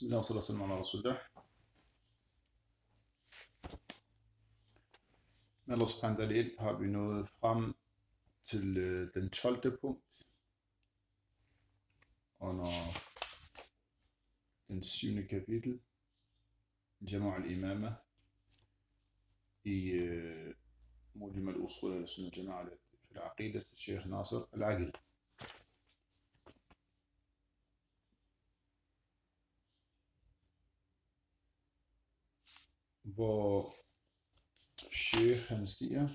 Bismillah, sallallahu alaihi wa sallam. Med Allah subhanahu wa ta'ala har vi nået frem til den 12. punkt under den 7. kapitel Jama' al-Imama i Mujmal al-Usul al-Sunnah al-Jama'a في العقيدة الشيخ ناصر العقيل. Hvor Sheikh han siger,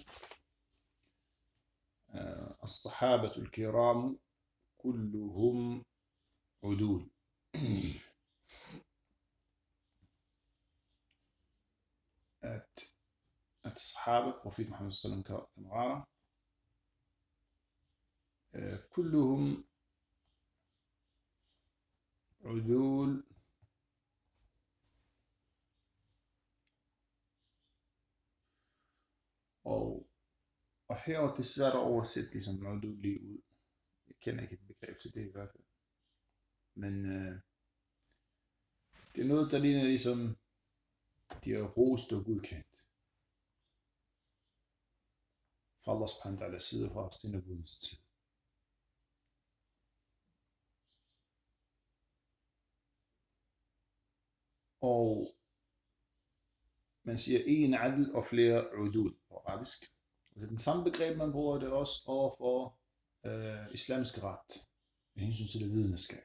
الصحابة الكرام كلهم عدول. at الصحابة Prophet Muhammad sallallahu alaihi wasallam كما كلهم عدول og her er det svært at oversætte ligesom udul lige ud. Jeg kender ikke et begreb til det i hvert fald. Men det er noget, der ligner ligesom de er rost og godkendt fra Allah subhanahu wa ta'ala side fra syndebudens tid. Og man siger en adl og flere udul på arabisk. Det er den samme begreb, man bruger det også over for islamisk ret med hensyn til det videnskab.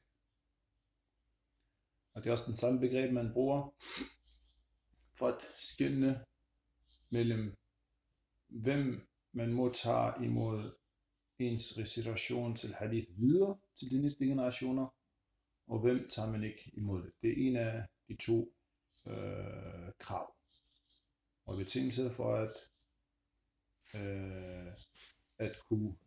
Og det er også den samme begreb, man bruger for at skelne mellem hvem man modtager imod ens recitation til hadith videre til de næste generationer, og hvem tager man ikke imod det. Det er en af de to krav og betingelser for at kunne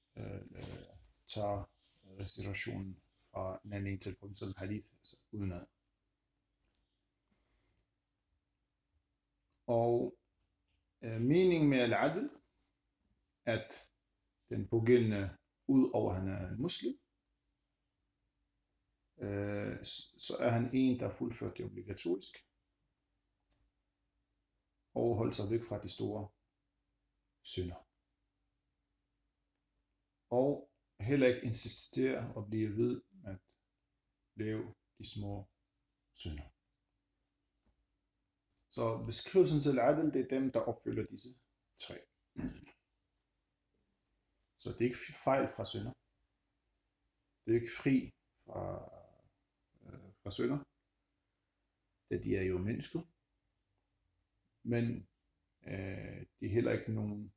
tage recitationen fra en anden til for eksempel hadith, altså udenad. Og meningen med al-adl, at den pågældende, ud over han er en muslim, så er han en, der fuldført det obligatorisk, og holder sig væk fra de store synder. Og heller ikke insistere og blive ved at lave de små synder. Så beskrivelsen til adl, det er dem, der opfylder disse tre. Så det er ikke fejl fra synder. Det er ikke fri fra synder. De er jo mennesker. Men de er heller ikke nogen,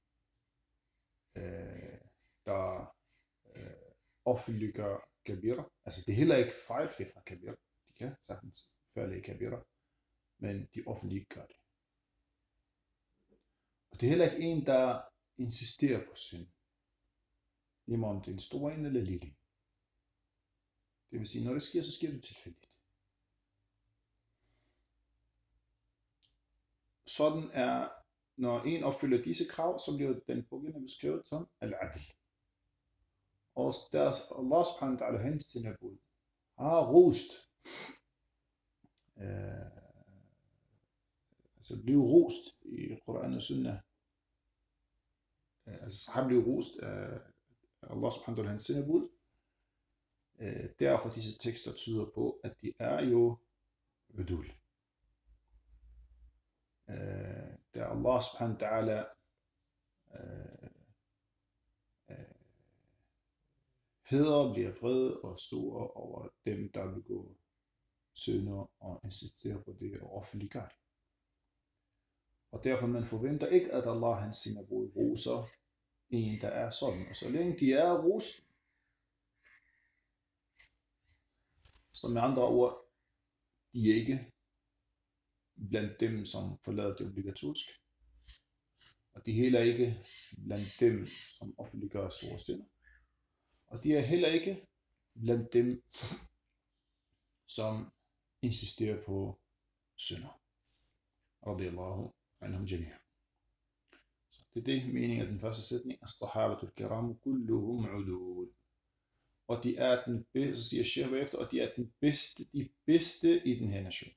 der offentliggør kabira. Altså det er heller ikke fejlfri fra kabira. De kan sagtens falde i kabira, men de offentliggør det. Og det er heller ikke en, der insisterer på synd. Lige om det er en stor en eller lille. Det vil sige, når det sker, så sker det tilfældigt. Sådan er, når en opfylder disse krav, så bliver den pågældende beskrevet som al-adl. Og deres Allah subhanahu wa ta'ala hans syndebud har rost, altså blev rost i Koran og Sunnah. Altså har blevet rost af Allah subhanahu wa ta'ala hans syndebud. Derfor disse tekster tyder på, at de er jo udul. Da Allah subhanahu wa ta'ala hedder, bliver vred og sur over dem, der begår synder og insisterer på det og offentliggør det. Og derfor man forventer ikke, at Allah hans syndebud roser en, der er sådan. Og så længe de er rost, så med andre ord, de er ikke blandt dem, som forlader det obligatorisk. Og de er heller ikke blandt dem, som offentliggør store synder. Og de er heller ikke blandt dem, som insisterer på synder. Radiyallahu anhum jami'a. Så det er det meningen af den første sætning. As-sahabatu al-kiram kulluhum udul. og de er den bedste, så siger Sheikh bagefter, og de er de bedste i den her nation.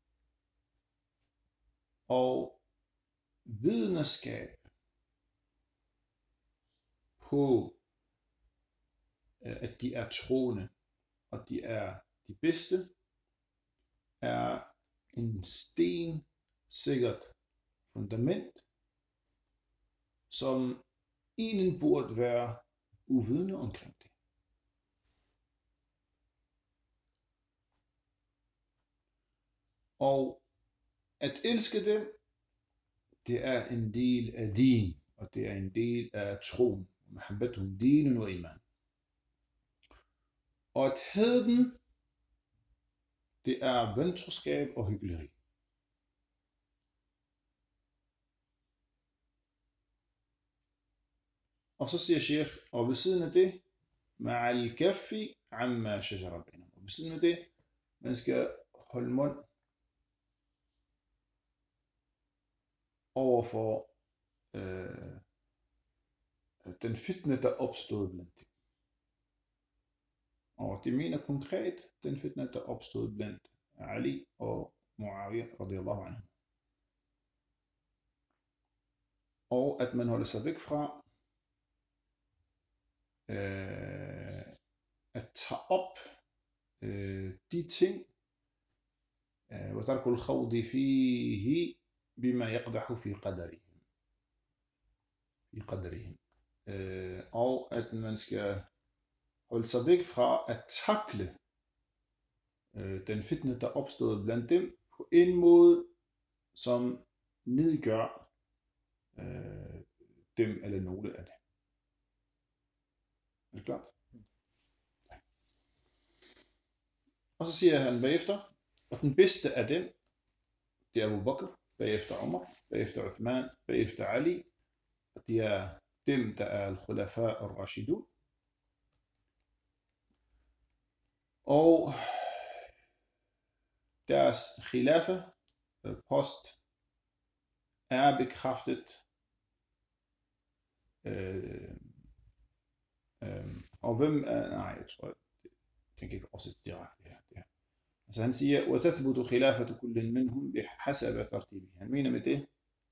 Og vidnerskab på, at de er troende, og de er de bedste, er en sikkert fundament, som ingen burde være uvidende omkring det. Og at elske dem, det er en del af din, og det er en del af troen. Mahabbatuhum dinun wa iman. Og at hade dem, det er ventroskab og hykleri. Og så siger Sheikh, og ved siden af det, ma'al kaffi amma shajara bainahum. Og ved siden af det, man skal holde mund overfor den fitne, der opstod blandt dem. Og det mener konkret den fitne, der opstod blandt Ali og Muawiyah radiyallahu anhu. Og at man holder sig væk fra at tage op de ting وترك الخوض فيه بما يقدح في قدرهم og at man skal holde sig væk fra at takle den fitne, der opstod blandt dem på en måde, som nedgør dem eller nogle af dem. Er det klart? Og så siger han bagefter, og den bedste af dem, det er Abu Bakr, bagefter Umar, bagefter Uthman, bagefter Ali, og det er dem, der er al-Khulafa al-Rashidun. Og deres khilafa, post, er bekræftet og hvem er, nej, jeg tror, jeg tænker ikke oversætte direkte her. Altså han siger, وَتَثْبُتُ خِلَافَةُ كُلٍّ مِنْهُمْ بِحَسَبَ تَرْتِيبِهِ. Han mener med det,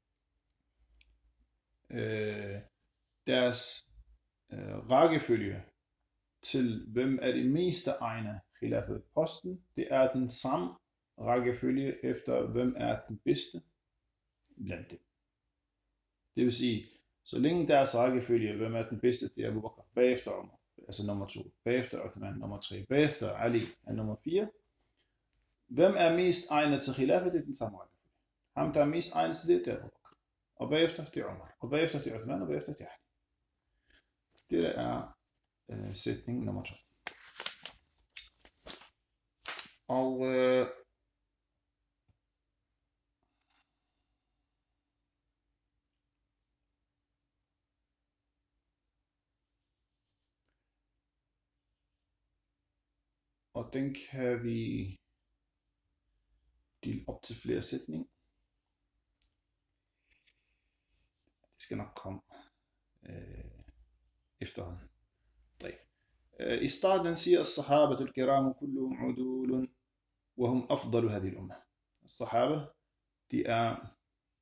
deres rækkefølge til hvem er det meste egnet khilafat posten, det er den samme rækkefølge efter hvem er den bedste blandt dem. Det vil sige, så længe deres rækkefølge, hvem er den bedste, det er Abu Bakr, bagefter Umar, altså nummer 2, bagefter Uthman, nummer 3, bagefter Ali er nummer 4. Hvem er mest egnet til khilafat, det er den samme rækkefølge. Ham, der er mest egnet til det, det er Abu Bakr. Og bagefter det er Umar, og bagefter det er Uthman, og bagefter det er Ali. Det er sætning nummer 2. Og den kan vi dele op til flere sætninger. Det skal nok komme efterhånden. I starten siger الصحابة الكرام كلهم عدول وهم أفضل هذه الأمة. الصحابة de er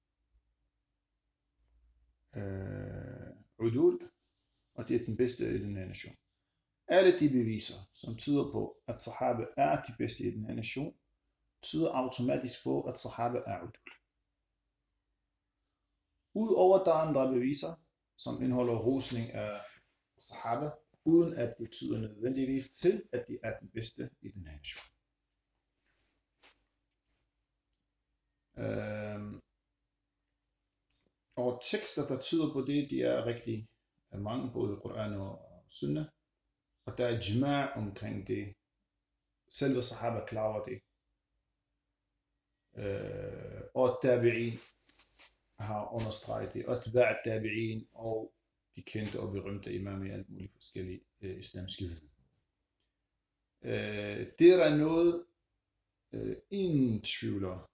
عدول, og de er den bedste i den her nation. Alle de beviser, som tyder på, at sahaba er de bedste i den her nation, tyder automatisk på, at sahaba er udul. Udover der er andre beviser, som indeholder rosning af sahaba, uden at det betyder nødvendigvis til, at de er den bedste i den her nation. Og tekster, der tyder på det, de er rigtig mange, både i Koran og Sunnah. Og der er ijma' omkring det. Selve sahaba klarer det. Og tabi'in har understreget det. Og atba' tabi'in og de kendte og berømte imamer i alt muligt forskellige islamske viden. Det er noget, ingen tvivler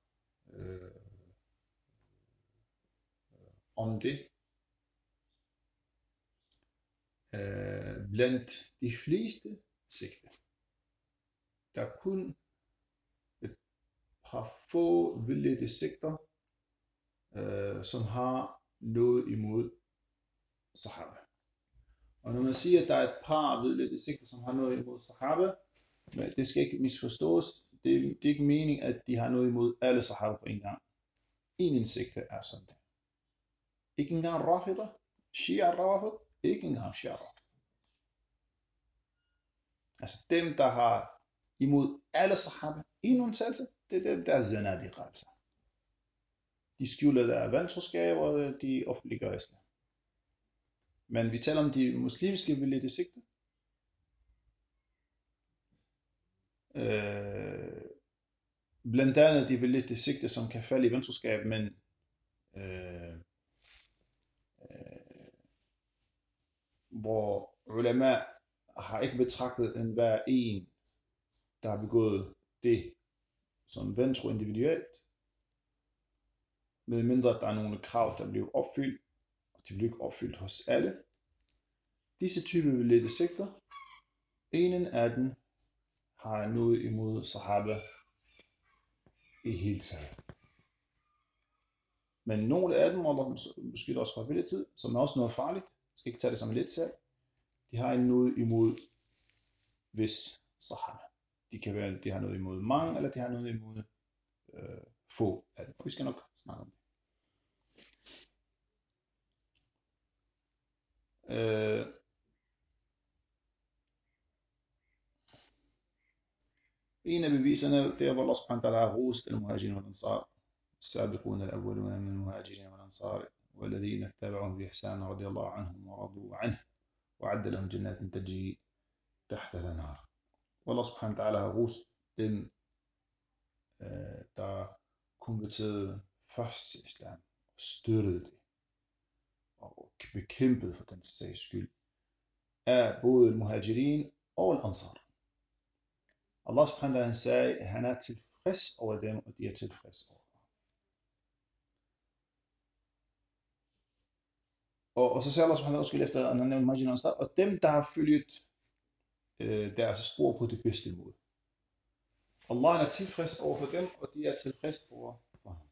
om det. Blandt de fleste sigte. Der er kun et par få vildledte sigter, som har noget imod sahaba. Og når man siger, at der er et par vildledte sigter, som har noget imod sahaba, men det skal ikke misforstås. Det er ikke meningen, at de har noget imod alle sahaba på en gang. En sigte er sådan det. Ikke engang Rafida, Shia Rafid, ikke engang Shia Rafid. Altså dem, der har imod alle sahaba, en undtagelse, det er dem, der er zanadiqa altså. De skjuler der vantroskab, og de offentliggør islam. Men vi taler om de muslimske vildledte sigter. Blandt andet de vildledte sigter, som kan falde i vantroskab, men hvor ulama har ikke betragtet enhver en, der har begået det som vantro individuelt, med mindre der er nogle krav, der bliver opfyldt, og de bliver ikke opfyldt hos alle. Disse typer vildledte sigter, en af dem har noget imod sahaba i hele taget. Men nogle af dem, og der beskytter os fra vildledhed, som er også noget farligt, jeg skal ikke tage det som en let sag, de har noget imod vis sahaba. De kan være, de har noget imod mange, eller de har noget imod få af dem. Og vi skal nok snakke om det. En af beviserne, det er, hvor Allah subhanahu wa ta'ala har rost al-muhajirin wal-ansar, السابقون الأولون من المهاجرين والأنصار والذين اتبعوهم بإحسان رضي الله عنهم ورضوا عنه وأعد لهم جنات تجري تحتها الأنهار. والله subhanahu wa ta'ala har rost dem, der konverterede først til islam, og støttede det, og bekæmpede for den sags skyld, af både al-muhajirin og al-ansar. Allah subhanahu wa ta'ala sagde, at han er tilfreds over dem, og de er tilfreds over ham. Og så siger Allah subhanahu wa ta'ala efter, at han nævner muhajirin og ansar, og dem, der har følget deres spor på det bedste måde. Allah er tilfreds over for dem, og de er tilfreds over for ham.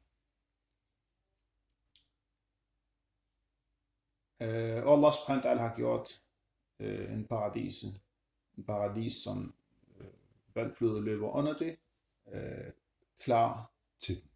Og Allah subhanahu wa ta'ala har gjort en paradis, som vandflødet løber under det, klar til dem.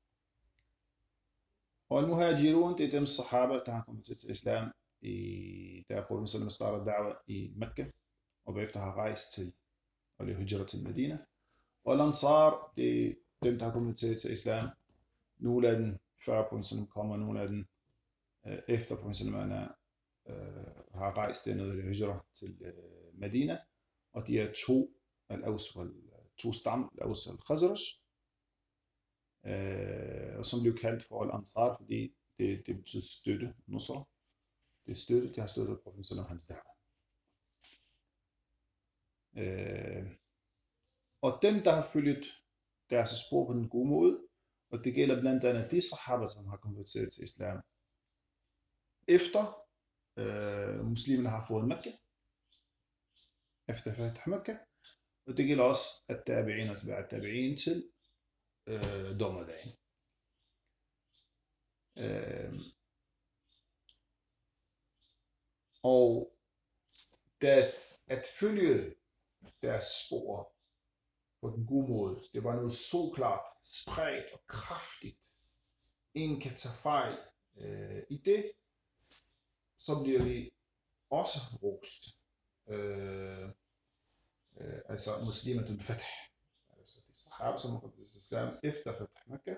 Og al-muhajirun, det er dem sahaba, der har kommet til islam, der Profeten sallallahu startede da'wa i Mekka, og bagefter har rejst til, og det hijra til Medina. Og al-ansar, det er dem, der har kommet til islam. Nogle af dem før Profeten sallallahu kommer, nogle af dem efter Profeten sallallahu har rejst dernede i hijra til Medina. Og de er to stam, al-Aws og al-Khazraj, og som blev kaldt for al-Ansar, fordi det betyder støtte, nusra. Det er støtte, det har støttet Profeten sallallahu hans da'wa. Og dem, der har følget deres spor på den gode måde, og det gælder blandt andet de sahaba, som har konverteret til islam, efter muslimerne har fået Mekka, efter Fatih Mekka, og det gælder også at tabi'in og tabi'in til dommerdagen. Og at følge deres spor på den gode måde, det var noget så klart, spredt og kraftigt. Ingen kan tage fejl i det, så bliver vi også rost. Altså muslimer til Fatih, altså de sahaba, som har kommet til islam efter Fatih Mekka,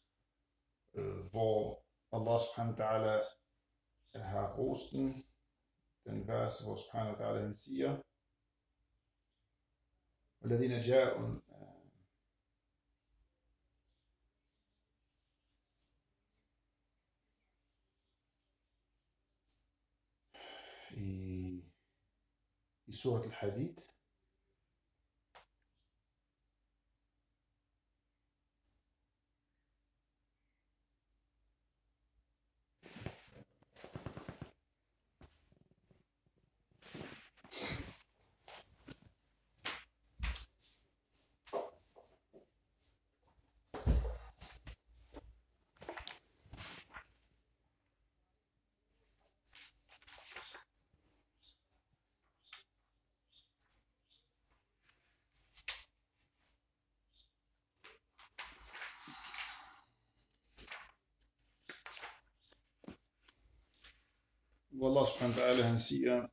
hvor Allah subhanahu wa ta'ala har rost den vers, hvor subhanahu wa ta'ala han siger, والذين جاءوا i surat al-Hadid, hvor Allah subhanahu wa ta'ala han siger,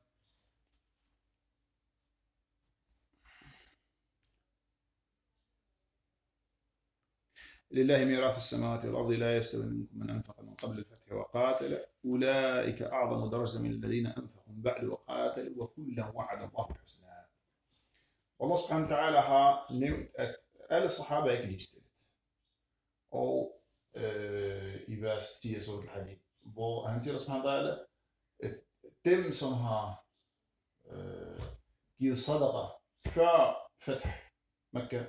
لله ميراث السماوات والأرض لا يستوي منكم من أنفق من قبل الفتح وقاتل أولئك أعظم درجة من الذين أنفقوا من بعد وقاتلوا وكلا وعد الله الحسنى. Allah subhanahu wa ta'ala har nævnt, at alle sahaba ikke ligestillet. Og i vers 10 af Surah Al-Hadid, hvor han siger, subhanahu wa ta'ala, at dem, som har givet sadaqa før Fatah Makkah,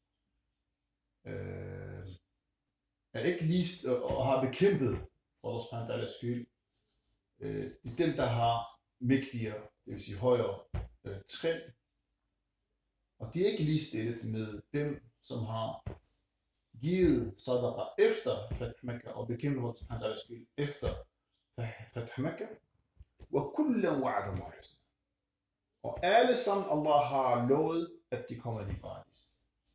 er ikke lige og har bekæmpet for Allah subhanahu wa ta'alas skyld. Det er dem, der har mægtigere, det vil sige højere trin. Og de er ikke ligestillet med dem, som har givet sadaqa efter Fatah Makkah og bekæmpet for Allah subhanahu wa ta'alas skyld efter Fatah Makkah. وَكُلًّا وَعَدَ اللَّهُ الْحُسْنَى. Og alle sammen Allah har lovet, at de kommer i paradis.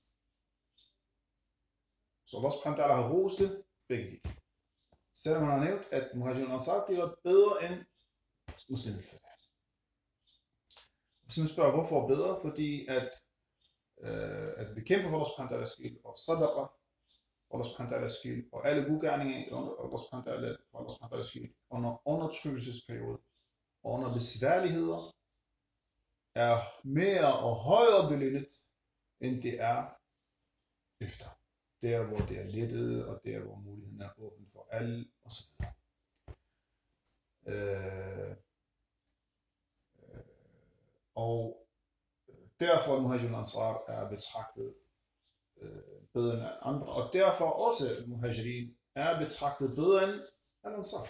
Så Allah subhanahu wa ta'ala har roset begge de. Selvom han har nævnt, at Muhajirun og Ansar, de var bedre end Muslim al-Fatah. Hvis man spørger, hvorfor bedre? Fordi at bekæmpe for Allah subhanahu wa ta'alas skyld, og sadaqa for Allah subhanahu wa ta'alas skyld, og alle gode gerninger for Allah subhanahu wa ta'alas skyld, under undertrykkelsesperiode, og under besværligheder, er mere og højere belønnet, end det er efter. Der hvor det er lettet, og der hvor muligheden er åben for alle, osv. Og derfor Muhajirun Ansar er betragtet bedre end andre, og derfor også Muhajirin er betragtet bedre end Ansar.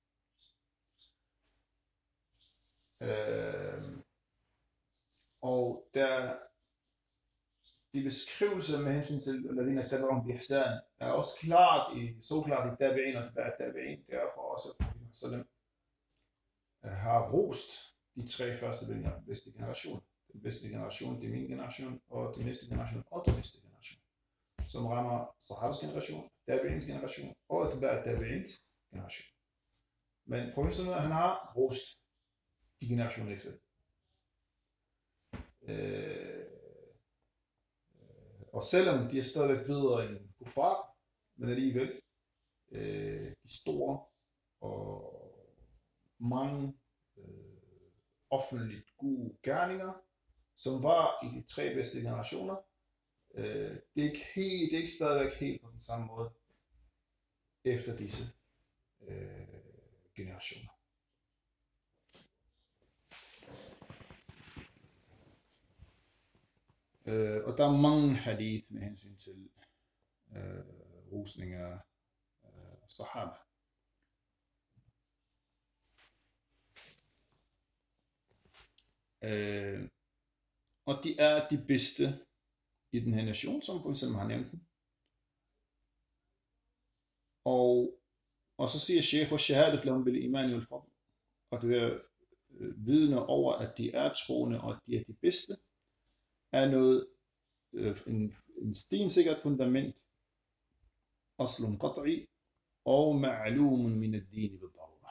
Og der de beskrivelser med hensyn til alladhina tabi'uhum bi ihsan er også så klart i tabi'in og tabi'in. Derfor også sallam har rost de tre første bedste generationer. Den bedste generation, det er min generation, og den næste generation, og den næste generation. Som rammer sahabas generation, tabi'ins generation, og tabi'ins generation. Men professoren han har rost de generationer efter. Og selvom de er stadigvæk bedre end kuffar, men alligevel de store og mange offentligt gode gerninger, som var i de tre bedste generationer, det er ikke stadigvæk helt på den samme måde efter disse generationer. Og der er mange hadith med hensyn til rosning af sahaba. Og de er de bedste i den her nation, som for eksempel har nævnt den. Og så siger Sheikh og shahadat lahum bil iman wal fadl, og det er vidne over, at de er troende, og at de er de bedste, er noget en stensikkert fundament, aslun qat'i og ma'lumun min ad-din bil-darura.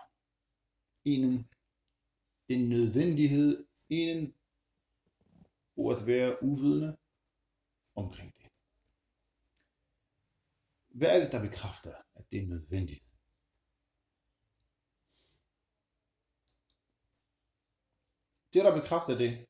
En nødvendighed, på at være uvidende omkring det. Hvad er det, der bekræfter, at det er nødvendigt? Det, der bekræfter det,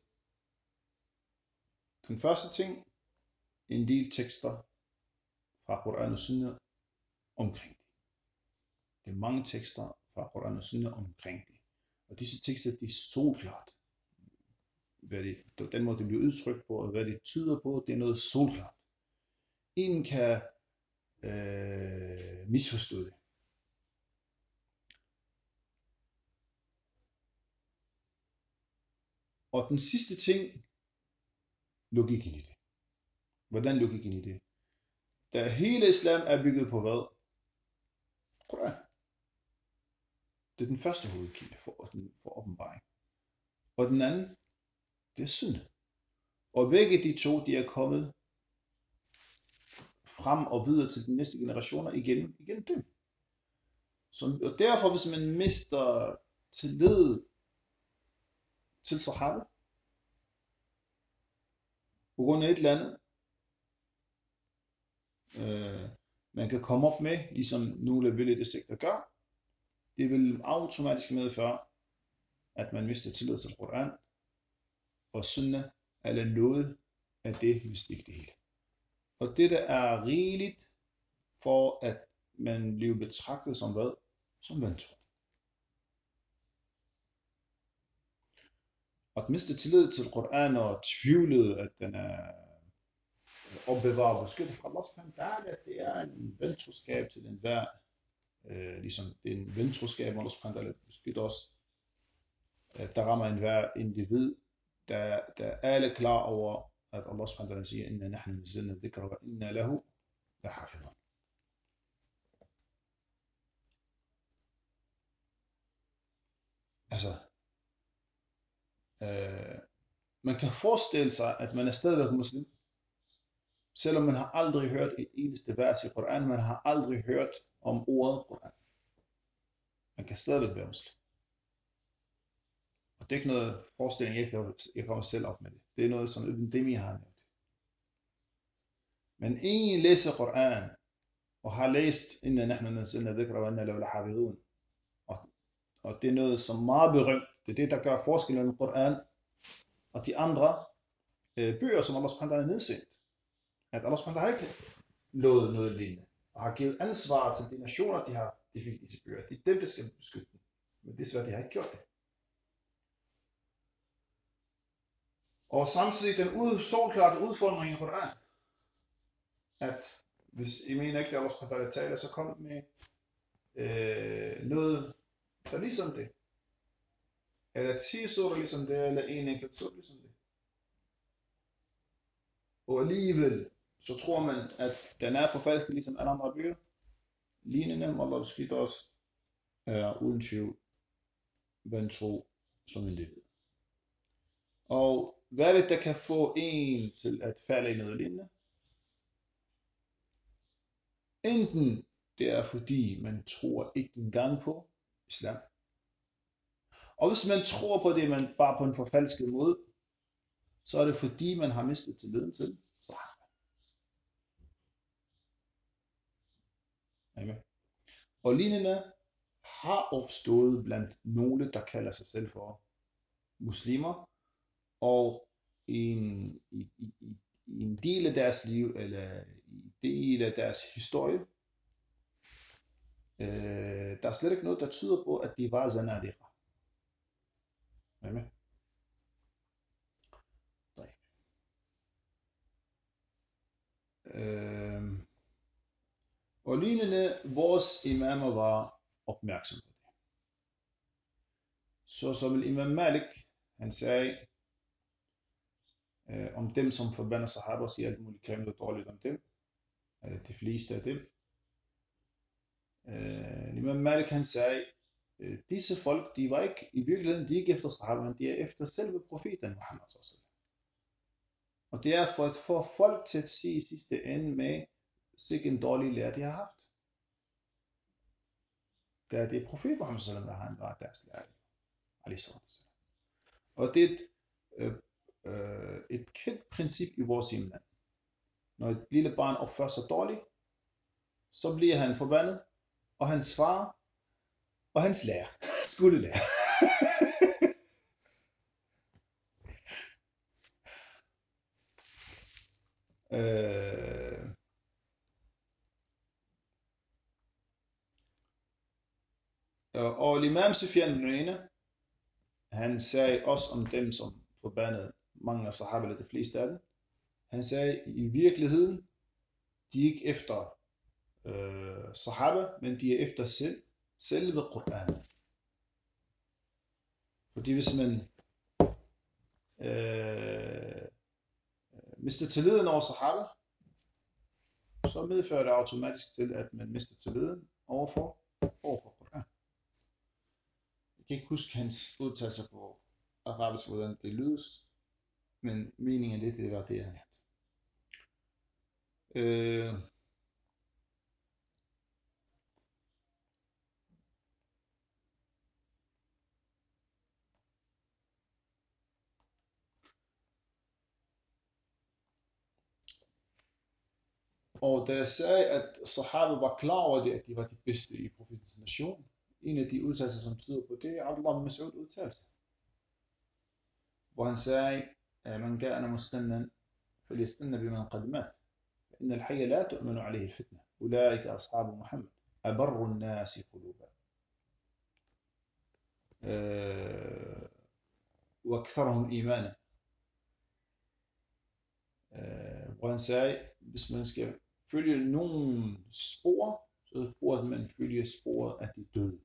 den første ting, en del tekster fra Koran og Sunna omkring det. Det er mange tekster fra Koran og Sunna omkring det. Og disse tekster, de er solklart. Den måde, det bliver udtrykt på, og hvad det tyder på, det er noget solklart. Ingen kan misforstå det. Og den sidste ting, logikken i det. Hvordan logikken i det? Da hele islam er bygget på hvad? Koran. Det er den første hovedkilde for åbenbaring. Og den anden, det er Sunna. Og begge de to, de er kommet frem og videre til de næste generationer igen dem. Og derfor, hvis man mister tillid til sahaba på grund af et eller andet, man kan komme op med, ligesom nogle vældige sekter gør, det vil automatisk medføre, at man mister tillid til Koran og Sunnah, eller noget af det, hvis ikke det hele. Og det der er rigeligt for, at man bliver betragtet som hvad? Som vantro. At miste tillid til Koran og tvivle, at den er opbevaret og beskyttet fra Allah subhanahu wa ta'ala, det er en ventroskab til enhver. Ligesom det er en ventroskab, Allah subhanahu wa ta'ala beskytter os. Der rammer enhver individ, der er alle klar over, at Allah subhanahu wa ta'ala siger, inna nahnu nazzalna dhikra wa inna lahu lahafidhun. Altså, man kan forestille sig, at man er stadigvæk muslim, selvom man har aldrig hørt et eneste vers i Koran, man har aldrig hørt om ordet Koran. Man kan stadigvæk være muslim. Og det er ikke noget forestilling, jeg kommer selv op med det. Det er noget, som Ibn Taymiyyah har nævnt. Men en læser Koran, og har læst, inna nahnu nazzalna dhikra wa inna lahu lahafidhun, og det er noget, som er meget berømt. Det er det, der gør forskellen mellem Koran og de andre bøger, som Allah subhanahu wa ta'ala har nedsendt. At Allah subhanahu wa ta'ala har ikke lovet noget lignende, og har givet ansvar til de nationer, de fik disse bøger. Det er dem, der skal beskytte dem. Men desværre, de har ikke gjort det. Og samtidig den solklare udfordring i Koran, at hvis I mener ikke, at Allah subhanahu wa ta'ala taler, så kom med noget, der er ligesom det. Eller 10 surah ligesom det, eller en enkelt surah ligesom det. Og alligevel, så tror man, at den er forfalsket ligesom alle andre bøger. Lignende, Allah beskytter os, er uden tvivl vantro som individ. Og hvad er det, der kan få en til at falde i noget lignende? Enten det er fordi man tror ikke engang på islam. Og hvis man tror på det, man bare på en forfalsket måde, så er det fordi man har mistet tilliden til sahaba. Amen. Og lignende har opstået blandt nogle, der kalder sig selv for muslimer, og i en del af deres liv, eller i en del af deres historie, der er slet ikke noget, der tyder på, at de var zanadiqa. Amen. Og lignende, vores imamer var opmærksom på det. Så som imam Malik, han sagde om dem, som forbander sahaba og siger alt muligt grimt og dårligt om dem, de fleste af dem. Imam Malik, han sagde, disse folk, de var ikke, i virkeligheden, de er ikke efter sahaba, men de er efter selve profeten Muhammad sallallahu. Og det er for at få folk til at sige i sidste ende med, sikke en dårlig lærer, de har haft. Det er profeten Muhammad sallallahu, der han var deres lærer. Og det er et kendt princip i vores hjemland. Når et lille barn opfører sig dårligt, så bliver han forbandet, og hans far og hans lærer, skolelærer. Og Imam Sufyan ibn Uyayna, han sagde også om dem, som forbandede mange af sahaba, eller de fleste af dem. Han sagde, i virkeligheden, de er ikke efter sahaba, men de er efter selve Koran. Fordi hvis man mister tilliden over sahaba, så medfører det automatisk til, at man mister tilliden overfor Koran. Jeg kan ikke huske hans udtalelser på arabisk, hvordan det lydes, men meningen af det var det, han havde. Og da jeg sagde, at sahaba var klar over det, at de var de bedste i profetens nation, en af de udtalelser, som tyder på det, er Abdullah ibn Mas'ud udtalelse, hvor han sagde, man kana mustannan falyastanna biman qad mat, فإن الحي لا تؤمن عليه الفتنة أولئك أصحاب محمد أبر الناس قلوبا وأكثرهم إيمانا. Hvor han sagde, hvis man skal følge nogle spor, så burde man følge sporet af de døde.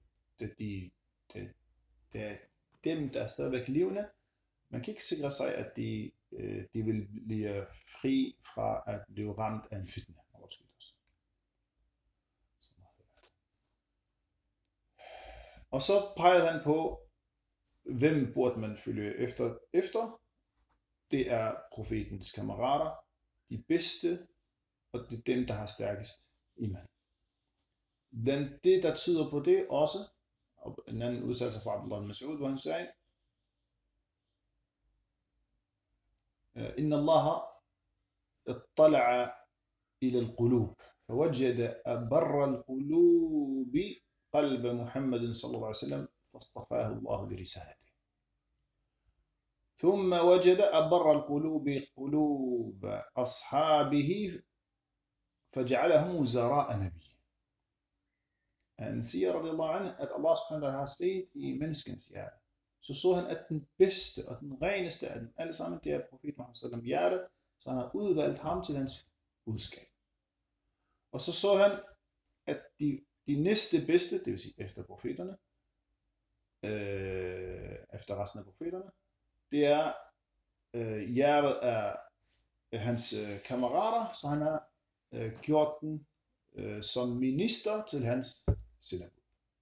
Dem, der er stadigvæk levende, man kan ikke sikre sig, at de vil blive fri fra at blive ramt af en fitna. Og så peger han på, hvem burde man følge efter. Det er profetens kammerater, de bedste, og det er dem, der har stærkest iman. Blandt det, der tyder på det også, og en anden udtalelse fra Abdullah ibn Mas'ud, hvor han sagde, إن الله اطلع إلى القلوب فوجد أبر القلوب قلب محمد صلى الله عليه وسلم فاصطفاه الله لرسالته ثم وجد أبر القلوب قلوب أصحابه فجعلهم وزراء نبيه. Han siger radiyallahu anhu, at Allah subhanahu wa ta'ala har set i menneskens hjerte. Så han, at den bedste og den reneste af dem alle sammen, det er profet Muhammad sallam hjerte, så han har udvalgt ham til hans budskab. Og så han, at de næste bedste, det vil sige efter profeterne, efter resten af profeterne, det er hjertet af hans kammerater, så han har gjort den som minister til hans sendebud.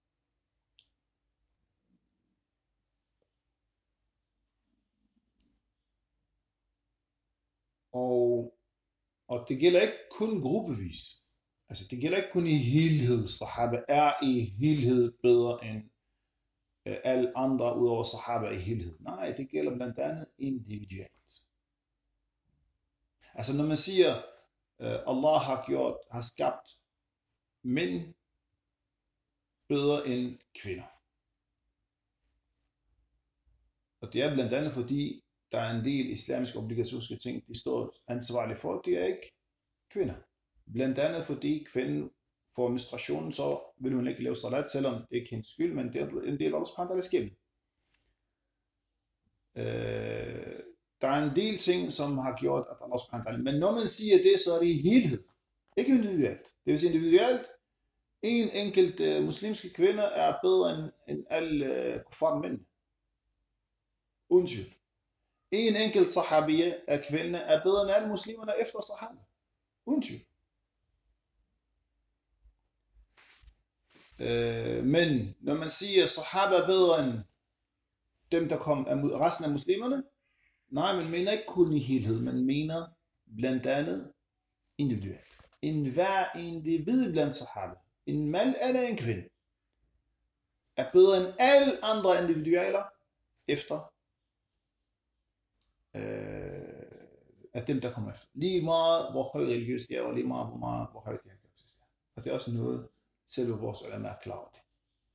Og det gælder ikke kun gruppevis. Altså det gælder ikke kun i helhed. Sahaba er i helhed bedre end alle andre udover sahaba i helhed. Nej, det gælder blandt andet individuelt. Altså når man siger, Allah har skabt mænd bedre end kvinder. Og det er blandt andet fordi, der er en del islamiske obligatoriske ting, de står ansvarlige for, det er ikke kvinder. Blandt andet fordi kvinden får menstruationen, så vil hun ikke lave salat, selvom det ikke er hendes skyld, men det er en del af Allahs subhanahu wa ta'ala skæbne. Der er en del ting, som har gjort, at Allah subhanahu wa ta'ala, men når man siger det, så er det i helhed, ikke individuelt. Det vil sige individuelt, en enkelt muslimske kvinde er bedre end alle kuffar mænd. Uden tvivl. En enkelt sahabiya af kvinde er bedre end alle muslimerne efter sahaba. Uden tvivl. Men når man siger sahaba er bedre end dem, der kom af resten af muslimerne, nej, man mener ikke kun i helhed, man mener blandt andet individuelt. En hver individ blandt sahaba, en mand eller en kvinde, er bedre end alle andre individualer efter af dem, der kommer efter. Lige meget, hvor høj religiøs det er, og lige meget, hvor højt det er. Og det er også noget, selve vores ulama er klar over det.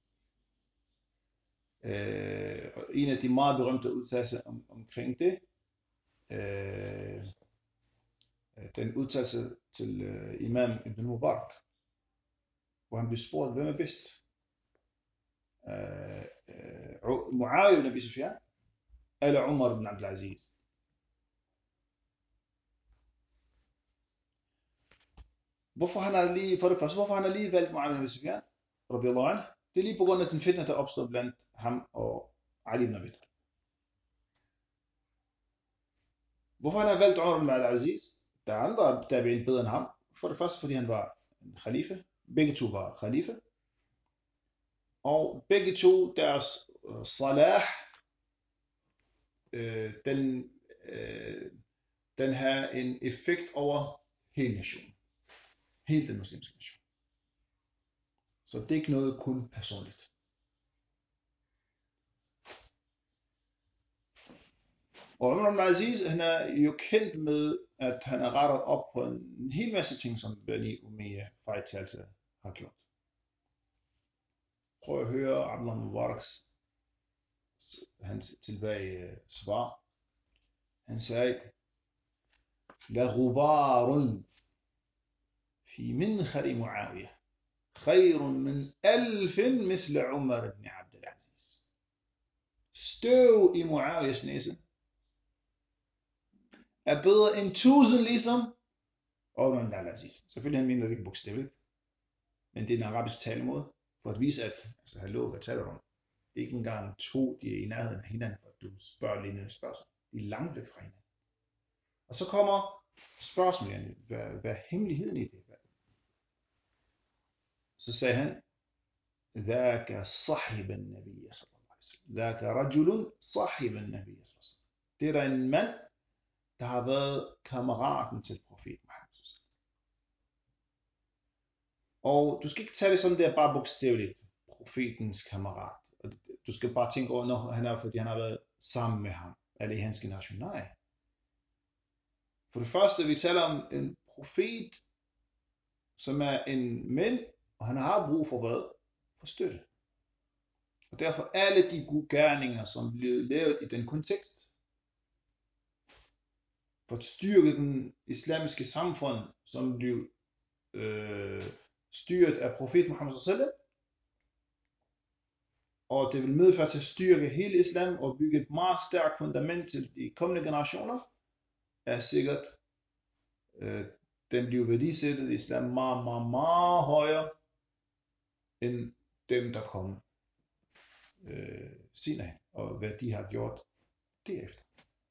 Og en af de meget berømte udtalelser omkring det, den udtalelse til imam Ibn Mubarak, hvor han blev spurgt, hvem er bedst? Muawiyah ibn Abi Sufyan eller Umar ibn Abdul Aziz? Hvorfor han har lige valgt Muawiyah ibn Abi Sufyan, radiyallahu anhu? Det er lige på grund af den fitna, der opstod blandt ham og Ali ibn Abi Talib. Hvorfor han har valgt Umar ibn Abdul Aziz? Der er andre, der er bedre end ham. For det første, fordi han var en khalife. Begge to var khalife. Og begge to, deres salah, den har en effekt over hele nationen. Hele den muslimske nation. Så det er ikke noget kun personligt. Og Umar ibn Aziz, han er jo kendt med, at han er rettet op på en hel masse ting, som Bani Umayya fejltagelse har gjort. Prøv at høre Abdullah Mubaraks hans tilbage svar. Han sagde, لغبار في منخر معاوية خير من 1000 مثل عمر بن عبد العزيز. Støv i Muawiyas næse er bedre end 1000 ligesom Umar ibn al-Aziz. Selvfølgelig han mener det ikke bogstaveligt, men det er en arabisk talemåde for at vise, at altså, hallo, hvad taler du om? Det er ikke engang to, de er i nærheden af hinanden, for du spørger lignende spørgsmål. De er langt væk fra hinanden. Og så kommer spørgsmålet, hvad er hemmeligheden i det? Så sagde han, ذاك صاحب النبي صلى الله عليه وسلم. ذاك رجل صاحب النبي صلى الله عليه وسلم. Det er der en mand, der har været kammeraten til profeten Muhammed. Og du skal ikke tage det sådan der bare bogstaveligt, profetens kammerat. Du skal bare tænke over, når han er, fordi han har været sammen med ham, eller i hans generation. Nej. For det første, vi taler om en profet, som er en mand, og han har brug for hvad? For støtte. Og derfor alle de gode gerninger, som blev lavet i den kontekst, for at styrke den islamiske samfund, som blev styret af profeten Muhammed sallallahu, og det vil medføre til at styrke hele islam og bygge et meget stærkt fundament til de kommende generationer, er sikkert, den bliver værdisættet i islam meget, meget, meget højere end dem, der kom senere, og hvad de har gjort derefter.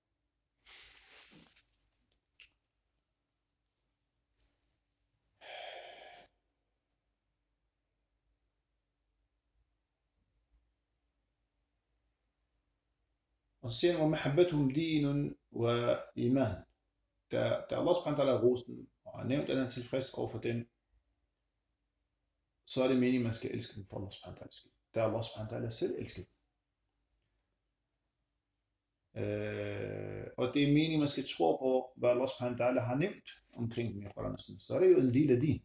Og så siger han, وَمَحَبَّتُهُمْ دِينٌ وَإِيمَانٌ. Da Allah subhanahu wa ta'ala roste og har nævnt, at han er tilfreds over for dem, så er det meningen, man skal elske dem for Allah subhanahu wa ta'ala skyld. Da Allah subhanahu wa ta'ala selv elsker dem. Og det er meningen, man skal tro på, hvad Allah subhanahu wa ta'ala har nævnt omkring dem i Koranen. Så er det jo en del af din.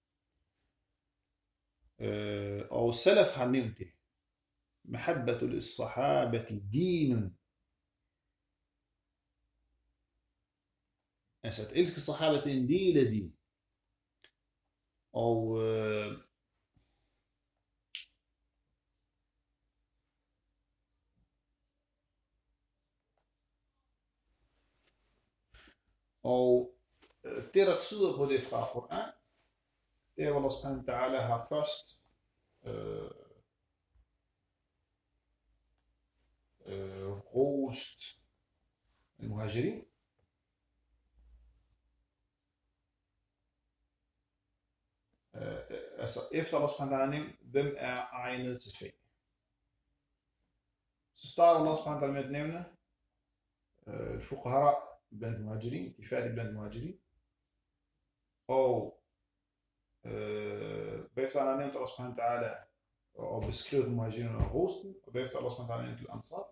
Og Salaf har nævnt det. محبة للصحابة دين. Altså at elske sahaba, det er en del af din. Og det der tyder på det fra Koran, det er, hvor Allah subhanahu wa ta'ala har først rost al-muhajirin, altså efter Allah subhanahu wa ta'ala nævnt, hvem er egnet til fag. Så starter Allah subhanahu wa ta'ala med at nævne al-fuqahara blandt muhajirin, de fattige blandt muhajirin, og bagefter han har nævnt Allah subhanahu wa ta'ala og beskrevet muhajirin og rosten, og bagefter Allah subhanahu wa ta'ala nævnt al-ansar.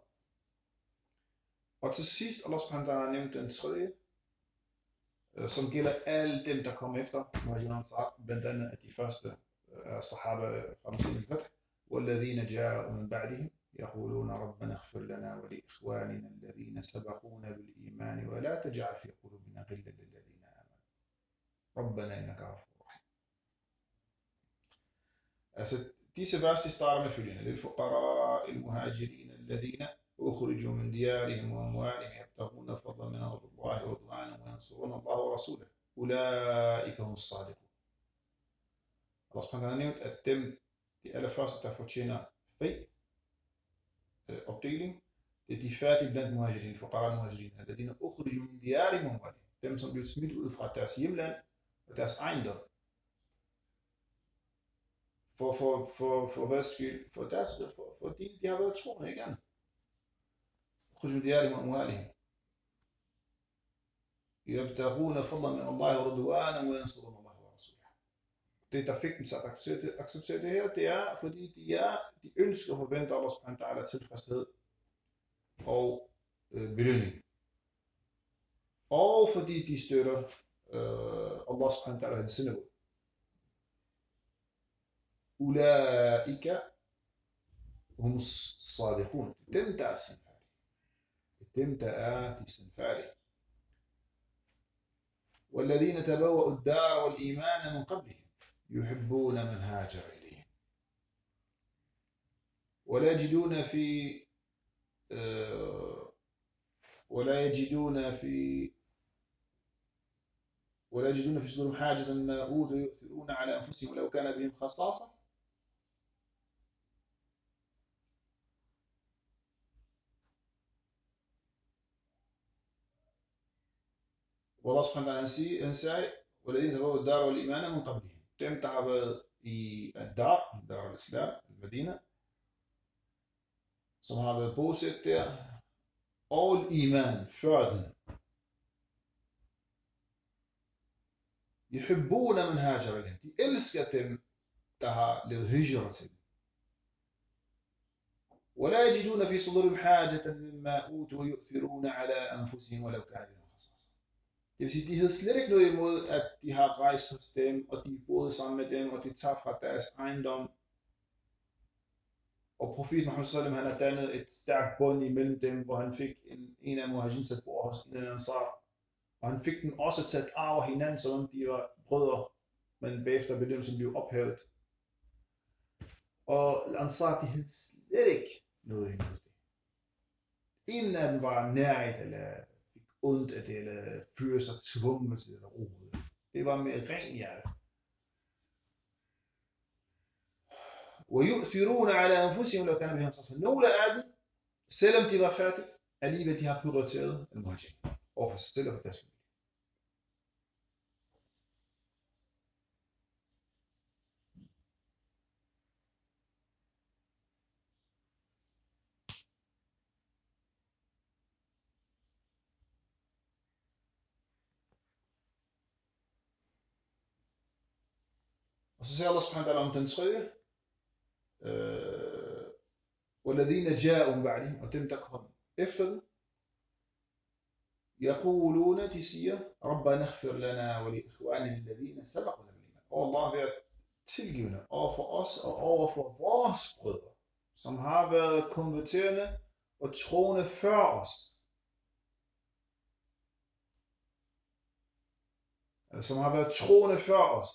Og til sidst Allah subhanahu wa ta'ala nævnt den tredje, som gælder alle dem, der kom efter muhajirin og ansar, blandt andet af de første sahaba fra Muslim al-Fath, وَالَّذِينَ جَاءُوا مِنْ بَعْدِهِمْ يقولون ربنا اغفر لنا ولإخواننا الذين سبقونا بالإيمان ولا تجعل في قلوبنا غلا للذين آمنوا ربنا إنك غفور رحيم. Altså disse vers starter med følgende: للفقراء المهاجرين الذين أخرجوا من ديارهم وأموالهم يبتغون فضلا من الله ورضوانا وينصرون الله ورسوله أولئك هم الصادقون. Allah subhanahu wa ta'ala nævnt, at dem, de allerførste, der fortjener fri opdeling, det er de fattige blandt muhajirin, fuqara muhajirin, alladhina ukhriju min diyarihim wa amwalihim, dem som blev smidt ud fra deres hjemland og deres ejendom. For hvad skyld? Fordi de har været troende, ikke andet. Ukhriju min diyarihim wa amwalihim yabtaghuna fadlan min Allah wa ridwanan wa yansuruna Allah wa rasulahu. Det, der fik dem til at acceptere det her, det er, fordi de ønsker og forventer Allah subhanahu wa ta'ala tilfredshed og belønning. og fordi de støtter Allah subhanahu wa ta'ala hans sendebud. Ulaika hum as-sadiqun. Dem der er sandfærdige. Dem der er de sandfærdige. والذين تبوأوا الدار والإيمان من قبلهم يحبون من هاجر إليهم ولا يجدون في صدورهم حاجة مما أوتوا يؤثرون على أنفسهم ولو كان بهم خصاصة. والله سبحانه وتعالى han sagde, والذين تبوأوا الدار والإيمان من قبلهم. Dem der har været i Dar al-Islam, Medina, som har været bosat der, og iman før den. يحبون من هاجر إليهم. De elsker dem, der har lavet hijra til dem. ولا يجدون في صدورهم حاجة مما أوتوا ويؤثرون على أنفسهم ولو كان بهم خصاصة. Det vil sige, de havde slet ikke noget imod, at de har rejst hos dem, og de boede sammen med dem, og de tager fra deres ejendom. Og profeten Muhammad sallam, han har dannet et stærkt bånd imellem dem, hvor han fik en af muhajin til at bo hos en ansar. Og han fik dem også til at arve hinanden, som de var brødre, men bagefter bedømmelsen blev ophævet. Og ansar, de havde slet ikke noget imod det. Ingen af dem var nærigt, eller fik ondt af det, eller følte sig tvunget til det overhovedet. Det var med ren hjerte. وَيُؤْثِرُونَ عَلَى أَنفُسِهِمْ لَوْ كَانَ بِهِمْ خَصَاصَةٌ. Nogle af dem, selvom de var fattige, alligevel de har prioriteret al-muhajir overfor sig selv og for deres familie. Og så siger Allah subhanahu wa ta'ala om den tredje, وَالَّذِينَ جَاءُوا مِن بَعْدِهِمْ, og dem der kom efter dem, يَقُولُونَ, de siger, رَبَّنَا اغْفِرْ لَنَا وَلِإِخْوَانِنَا الَّذِينَ سَبَقُونَا بِالْإِيمَانِ. Og Allah vil tilgivende over for os og over for vores brødre, som har været konverterende og troende før os. Eller som har været troende før os.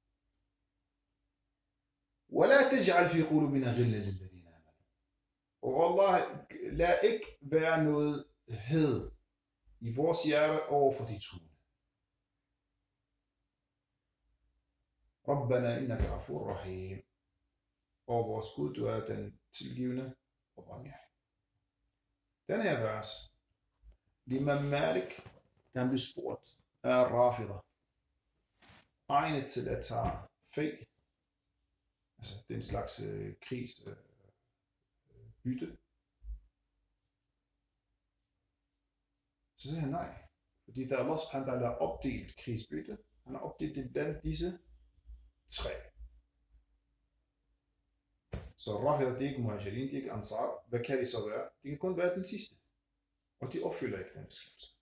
وَلَا تَجْعَلْ فِي قُلُوبِنَا غِلًّا لِلَّذِينَ آمَنُوا. Og Allah, lad ikke være noget had i vores hjerte over for de troende. رَبَّنَا إِنَّكَ غَفُورٌ رَحِيمٌ. Og vores Gud, du er den tilgivende og barmhjertige. Den her vers, Imam Malik, da han blev spurgt af Rafida, egnet til at tage fæ, altså det er en slags krigsbytte. Så siger han nej, fordi der Allah subhanahu wa ta'ala har opdelt krigsbytte, han har opdelt det blandt disse tre. Så Rafida, det er ikke muhajirin, det er ikke ansar. Hvad kan de så være? De kan kun være den sidste, og de opfylder ikke den beskrivelse.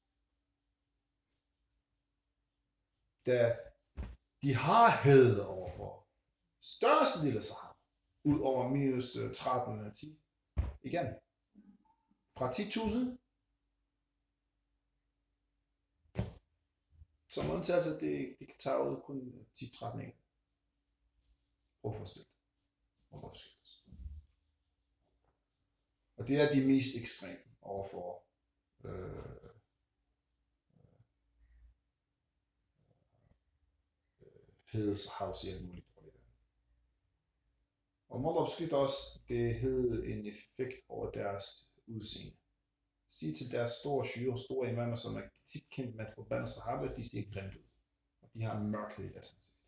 Da de har had overfor største del af sahaba, ud over minus 13 eller 10, igen, fra 10.000, som undtagelse, at de kan tage ud kun 10-13 ikke. Prøv at forestille dig. Og det er de mest ekstreme overfor hed sahabs i alt muligt. Og Allah beskytter også, det hed en effekt over deres udseende. Sig til deres store syre og store imamer, som er tit kendt med at forbande sahaba, de ser grimt ud. Og de har en mørkhed i deres ansigt.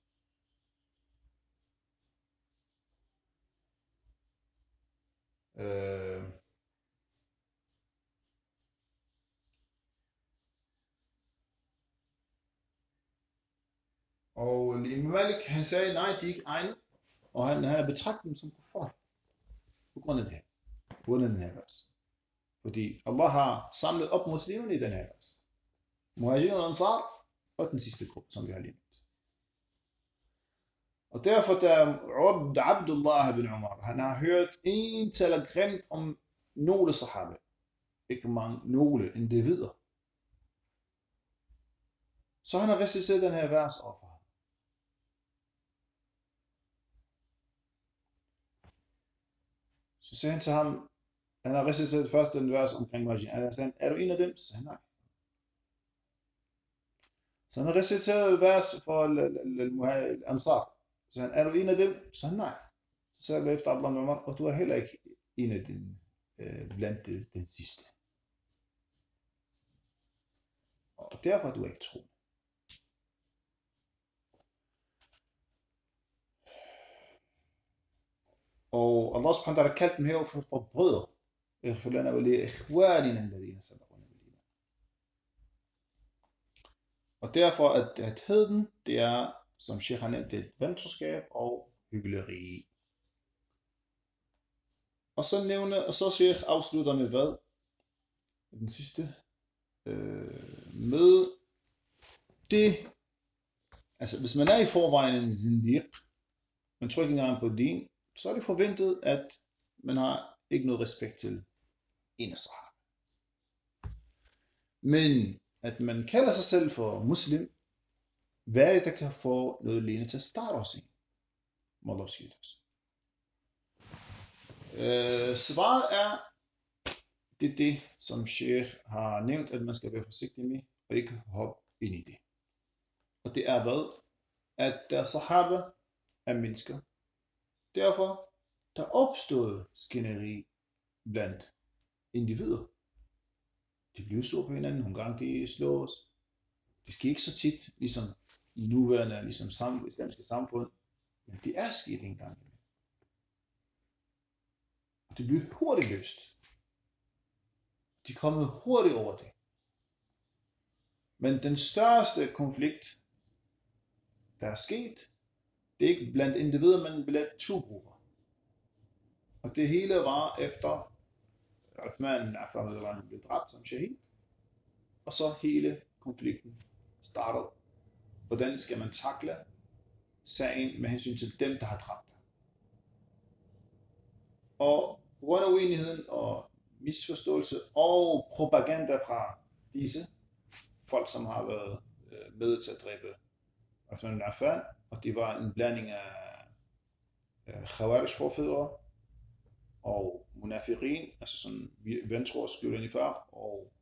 Og Imam Malik, han sagde, nej, de er ikke egnet. Og han har betragtet dem som kuffar. På grund af det her. På grund af den her vers. Fordi Allah har samlet op muslimerne i den her vers. Muhajirin og Ansar, og den sidste gruppe, som vi har lige nævnt. Og derfor, da Abdullah bin Umar, han har hørt en taler grimt om nogle sahaba, ikke mange, nogle individer, så han har reciteret den her vers over for ham. Så sagde han til ham, han har reciteret først den vers omkring Muhajirin. Han sagde, er du en af dem? Så sagde han nej. Så han har reciteret vers for Ansar. Så sagde han, er du en af dem? Så sagde han nej. Så sagde han efter Abdullah bin Umar, og du er heller ikke en af dem blandt den sidste. Og derfor er du ikke troende. Og Allah subhanahu wa ta'ala kaldte dem her for brødre. اغفر لنا ولإخواننا الذين سبقونا بالإيمان. Og derfor at heden, det er, som Sheikh har nævnt, det er ventroskab og hykleri. Og så Sheikh afslutter med hvad? Den sidste. Med det, altså hvis man er i forvejen en zindiq, man tror ikke engang på din, så er det forventet, at man har ikke noget respekt til en af sahaba. Men at man kalder sig selv for muslim, hvad er det, der kan få noget lignende til at starte os i? Må Allah skidt os. Svaret er, det er det, som Sheikh har nævnt, at man skal være forsigtig med, og ikke hoppe ind i det. Og det er hvad? At der sahaba er mennesker. Derfor, der opstod skænderi blandt individer. De bliver så på hinanden, nogle gange de slås. Det sker ikke så tit, ligesom i nuværende islamiske samfund, men det er sket en gang. Og det bliver hurtigt løst. De kommer hurtigt over det. Men den største konflikt, der er sket, det er ikke blandt individer, men blandt to grupper. Og det hele var efter Uthman bin Affan blev dræbt som shahid. Og så hele konflikten startede. Hvordan skal man takle sagen med hensyn til dem, der har dræbt ham? Og på grund af uenigheden og misforståelse og propaganda fra disse folk, som har været med til at dræbe Uthman bin Affan, og det var en blanding af Khawarij-forfædre og munafiqin, altså sådan vantro og skjulende i far, og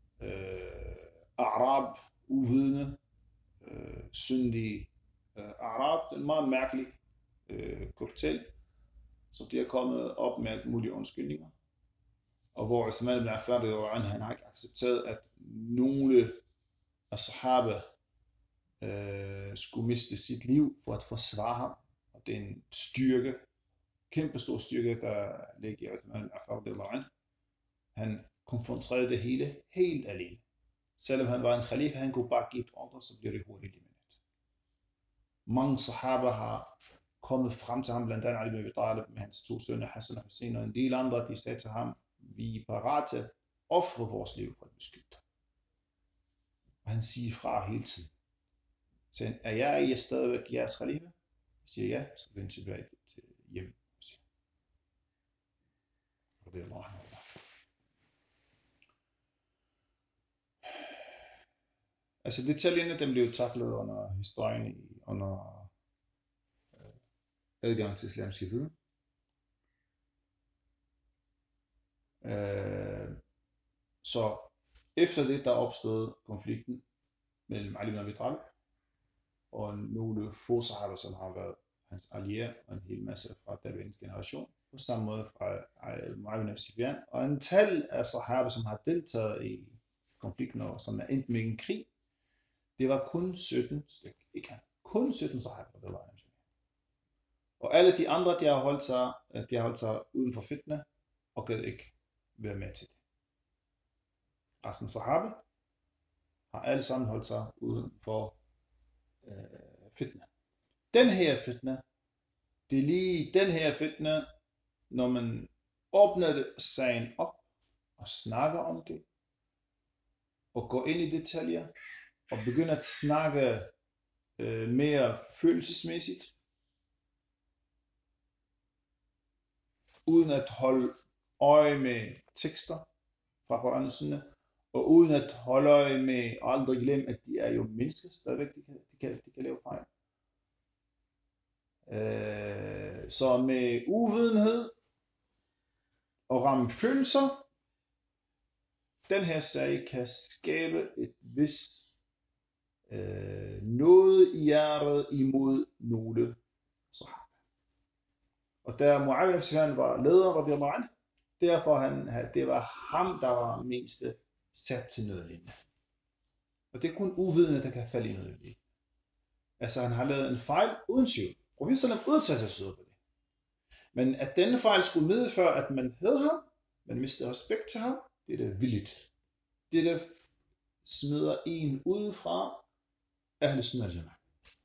Arab, uvidende, syndige Arab, en meget mærkelig cocktail, som de er kommet op med alt mulige undskyldninger. Og hvor Uthman bin Affan, han har ikke accepteret, at nogle af sahaba skulle miste sit liv for at forsvare ham. Og det er en styrke, kæmpestor styrke, der ligger i Uthman bin Affan. Han konfronterede det hele helt alene. Selvom han var en khalifa, han kunne bare give et ordre, så bliver det hurtigt elimineret. Mange sahaba har kommet frem til ham, blandt andet Ali bin Abi Talib med hans to sønner, Hassan og Hussein, og en del andre, de sagde til ham, vi er parat til at ofre vores liv for at beskytte dig. Og han siger fra hele tiden. Så er jeg stadigvæk jeres khalifa? Jeg siger ja, så vender tilbage til hjem. Og det er Allah. Altså detaljerne, dem blev taklet under historien, under adgang til islamisk viden. Så efter det, der opstod konflikten mellem Ali bin Abi Talib og nogle få sahaber, som har været hans allierede, og en hel masse fra Tabi'ins generation, på samme måde fra Muawiyah bin Abi Sufyan, og en tal af sahaber, som har deltaget i konflikten, og som er endt med en krig, det var kun 17 stykker. Ikke kun 17 sahaber, det var en. Og alle de andre, de har holdt sig uden for fitna, og kan ikke være med til det. Resten sahaba har alle sammen holdt sig uden for fitna. Den her fitna, det er lige den her fitna, når man åbner sagen op og snakker om det, og gå ind i detaljer, og begynde at snakke mere følelsesmæssigt, uden at holde øje med tekster fra Koran og Sunna, og uden at holde øje med, og aldrig glemme, at de er jo mennesker, stadigvæk de kan lave fejl. Så med uvidenhed og ramme følelser, den her sag kan skabe et vis noget i hjertet imod nogle sahaba. Og da Muawiyah ibn Sufyan var leder, radiyallahu anhu, derfor det var ham, der var mest sat til nødlinje. Og det er kun uvidende, der kan falde i nødlinje. Altså han har lavet en fejl uden tvivl. Profeten sallam udtalte sig på det. Men at denne fejl skulle medføre, at man havde ham, man mistede respekt til ham, det er det vildt. Det der smider en udefra Ahl Sunnah al Jama'ah.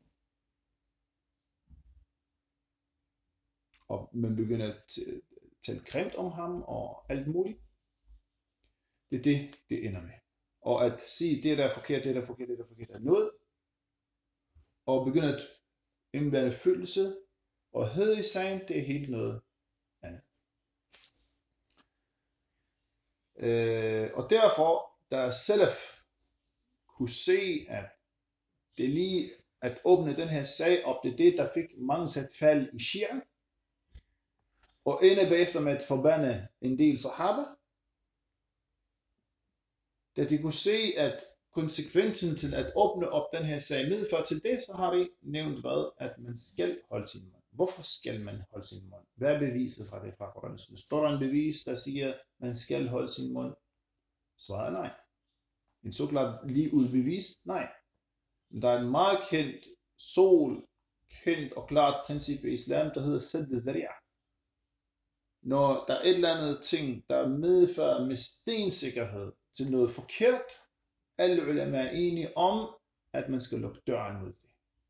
Og man begynder at tale grimt om ham og alt muligt. Det er det ender med. Og at sige, det der er forkert, det der er forkert, det der er forkert, er noget. Og begynde at indblande følelse og had i sagen, det er helt noget andet. Og derfor, da Salaf kunne se, at det lige at åbne den her sag op, det er det, der fik mange til at falde i Shia, og ende bagefter med at forbande en del sahaba, da de kunne se, at konsekvensen til at åbne op den her sag medfører til det, så har de nævnt hvad, at man skal holde sin mund. Hvorfor skal man holde sin mund? Hvad er beviset fra det fra Koran? Står der en bevis, der siger, at man skal holde sin mund? Svaret er nej. En såkaldt lige ud bevis? Nej. Men der er en meget kendt og klart princip i islam, der hedder sadd al-dhari'a. Når der er et eller andet ting, der medfører med stensikkerhed til noget forkert, alle ulema er enige om, at man skal lukke døren ud det.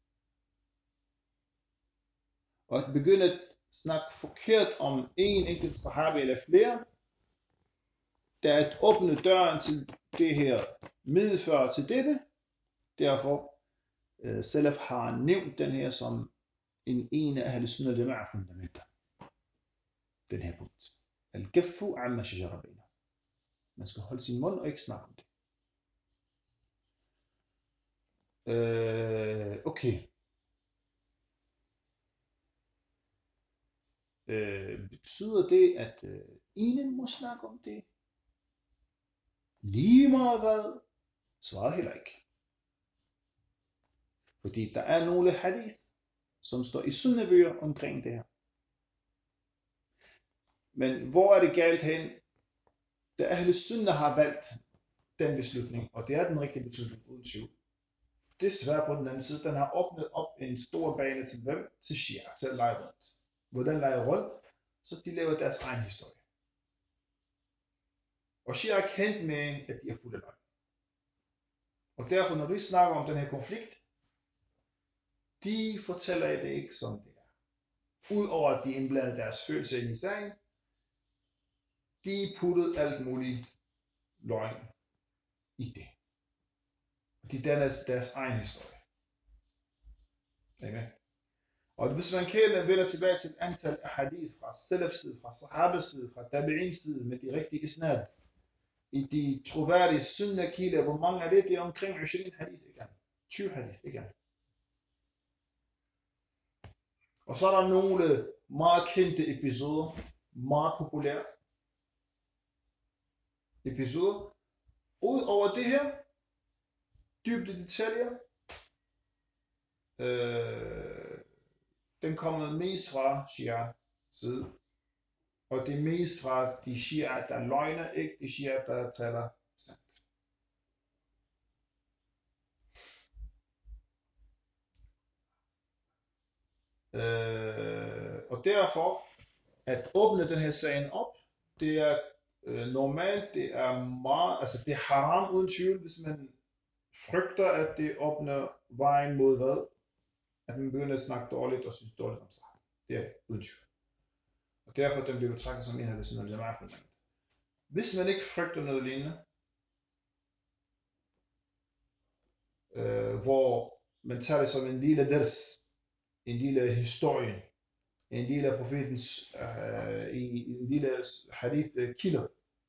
Og at begynde at snakke forkert om en enkelt sahabi eller flere, der er at åbne døren til det her medfører til dette. Derfor Salaf har nævnt den her som en af Ahl Sunnah al Jama'ah fundamenter. Den her punkt. Al-kaffu amma shajara bainahum. Man skal holde sin mund og ikke snakke om det. Okay. Betyder det, at ingen må snakke om det? Lige meget hvad? Svaret heller ikke. Fordi der er nogle hadith, som står i sunnabøger omkring det her. Men hvor er det galt hen? Da Ahl Sunnah har valgt den beslutning, og det er den rigtige beslutning uden tvivl. Desværre på den anden side, den har åbnet op en stor bane til hvem? Til Shia, til at lege rundt. Hvordan leger rundt? Så de laver deres egen historie. Og Shia er kendt med, at de er fulde af løgn. Og derfor, når vi snakker om den her konflikt, de fortæller det ikke som det er. Udover at de indblander deres følelser ind i sagen, de puttede alt muligt løgn i det. De danner deres egen historie. Amen. Og hvis man vender tilbage til et antal hadith fra Salafs side, fra Sahabas side, fra Tabi'ins side, med de rigtige isnad, i de troværdige sunnah-kilder, hvor mange af det er omkring 20 hadith, ikke? 20 hadith, ikke? Og så er der nogle meget kendte episoder, meget populære episoder. Udover det her, dybde detaljer, den kommer mest fra Shia side. Og det er mest fra de Shia, der løgner, ikke de Shia, der taler sandt. Og derfor, at åbne den her sagen op, det er normalt, det er meget, altså det er haram uden tvivl, hvis man frygter, at det åbner vejen mod hvad? At man begynder at snakke dårligt og synes dårligt om sig. Det er uden tvivl. Og derfor den bliver betragtet som en af Ahl Sunnah al Jama'ah. Hvis man ikke frygter noget lignende, hvor man tager det som en lille ders, en lille historie, en del af profetens, en lille hadith kilder.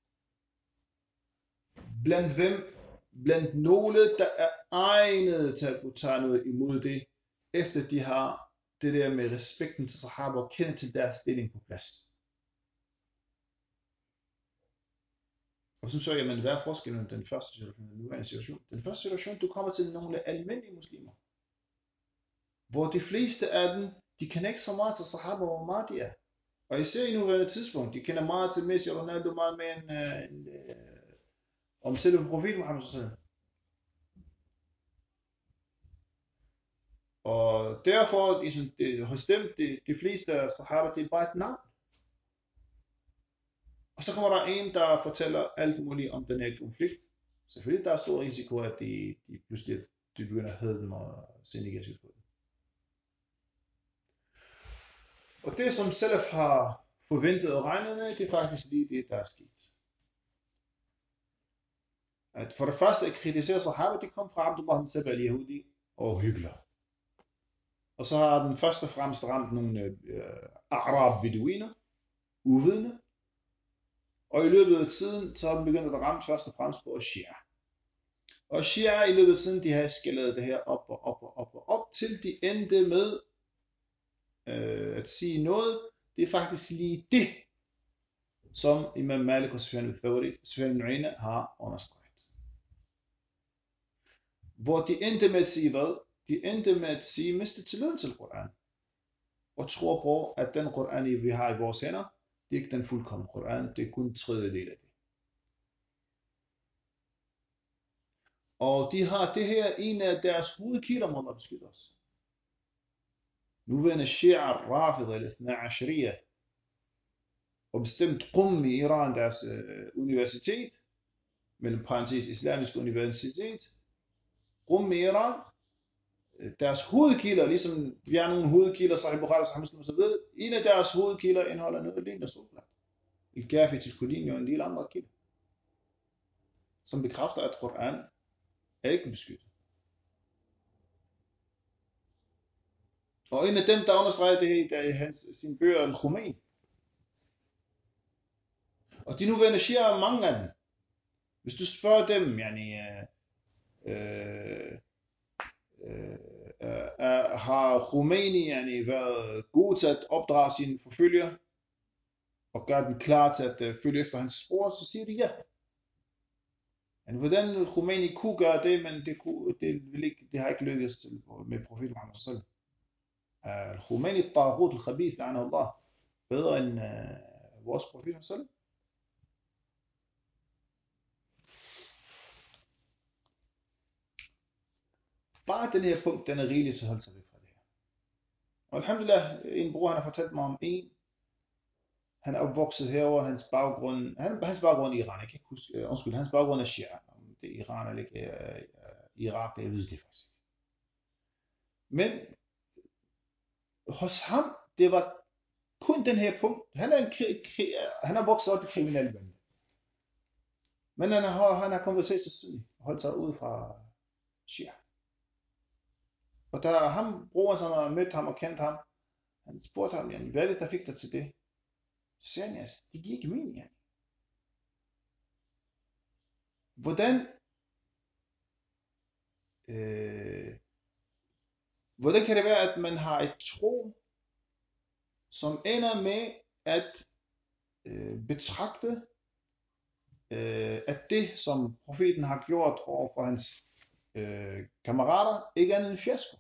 Blandt hvem? Blandt nogle, der er egnet til at kunne tage noget imod det, efter de har det der med respekten til sahaba og kende til deres stilling på plads. Og så siger jeg, hvad er forskellen den første situation og den nuværende situation? Den første situation, du kommer til nogle almindelige muslimer, hvor de fleste af dem, de kender ikke så meget til sahaba, hvor meget de er. Og især i nuværende tidspunkt, de kender meget til Messi og Ronaldo, meget mere end om selve profeten Muhammed sallallahu. Og derfor, hos dem, de fleste af sahaba, det er bare et navn. Og så kommer der en, der fortæller alt muligt om den her konflikt. Selvfølgelig der er stor risiko, at de pludselig begynder at hade dem og se negativt på dem. Og det, som Salaf har forventet og regnet med, det er faktisk lige det, der er sket. At for det første at kritisere sahaba, det kom fra Abdullah ibn Saba al-Yahudi og hykler. Og så har den først og fremmest ramt nogle Arab-beduiner, uvidende. Og i løbet af tiden, så har den begyndt at ramme først og fremmest på Shia. Og Shia i løbet af tiden, de har eskaleret det her op, til de endte med at sige noget. Det er faktisk lige det, som Imam Malik og Sufyan ibn Uyayna har understreget. Hvor de endte med at sige hvad? De endte med at sige, miste tilliden til Koran. Og tror på, at den Koran, vi har i vores hænder, det er ikke den fuldkomne Koran, det er kun en tredjedel af det. Og de har det her en af deres hovedkilder, må Allah beskytte os. Nuværende Shia, Rafid eller Ithna Ashriya, og bestemt Qum i Iran, deres universitet, mellem parentes islamisk universitet, Qum i Iran, deres hovedkilder, ligesom vi har nogle hovedkilder, Sahih Bukhari, Sahih Muslim osv., en af deres hovedkilder indeholder noget lignende solblat. Et kafi til Kulini og en del andre kilder, som bekræfter, at Koran er ikke beskyttet. Og en af dem, der understreger det her, der er sin bøger Al-Khomeini. Og de nuværende Shia, mange af dem, hvis du spørger dem, har Khomeini været god til at opdrage sine forfølgere og gøre dem klar til at følge efter hans spor, så siger de ja. Men hvordan Khomeini kunne gøre det, men det har ikke lykkedes med profeten Muhammed sallallahu alaihi wasallam. Khomeini al-Taghut al-Khabith la'anahu Allah, bedre end vores profet sallallahu. Bare den her punkt, den er rigeligt til at holde sig væk fra det her. Og alhamdulillah, en bror, han har fortalt mig om en, han er opvokset herover, hans baggrund i Iran, jeg kan ikke huske, hans baggrund er Shia, om det er Iran eller ikke Irak, det jeg ved det faktisk. Men hos ham, det var kun den her punkt, han er vokset op i kriminelle bande. Men han har konverteret til sunni, og holdt sig ud fra Shia. Og da broren, som har mødt ham og kendt ham, han spurgte ham, hvad er det, der fik dig til det? Så sagde han, det giver ikke mening. Hvordan kan det være, at man har et tro, som ender med at betragte, at det, som profeten har gjort over for hans kammerater, ikke er en fiasko?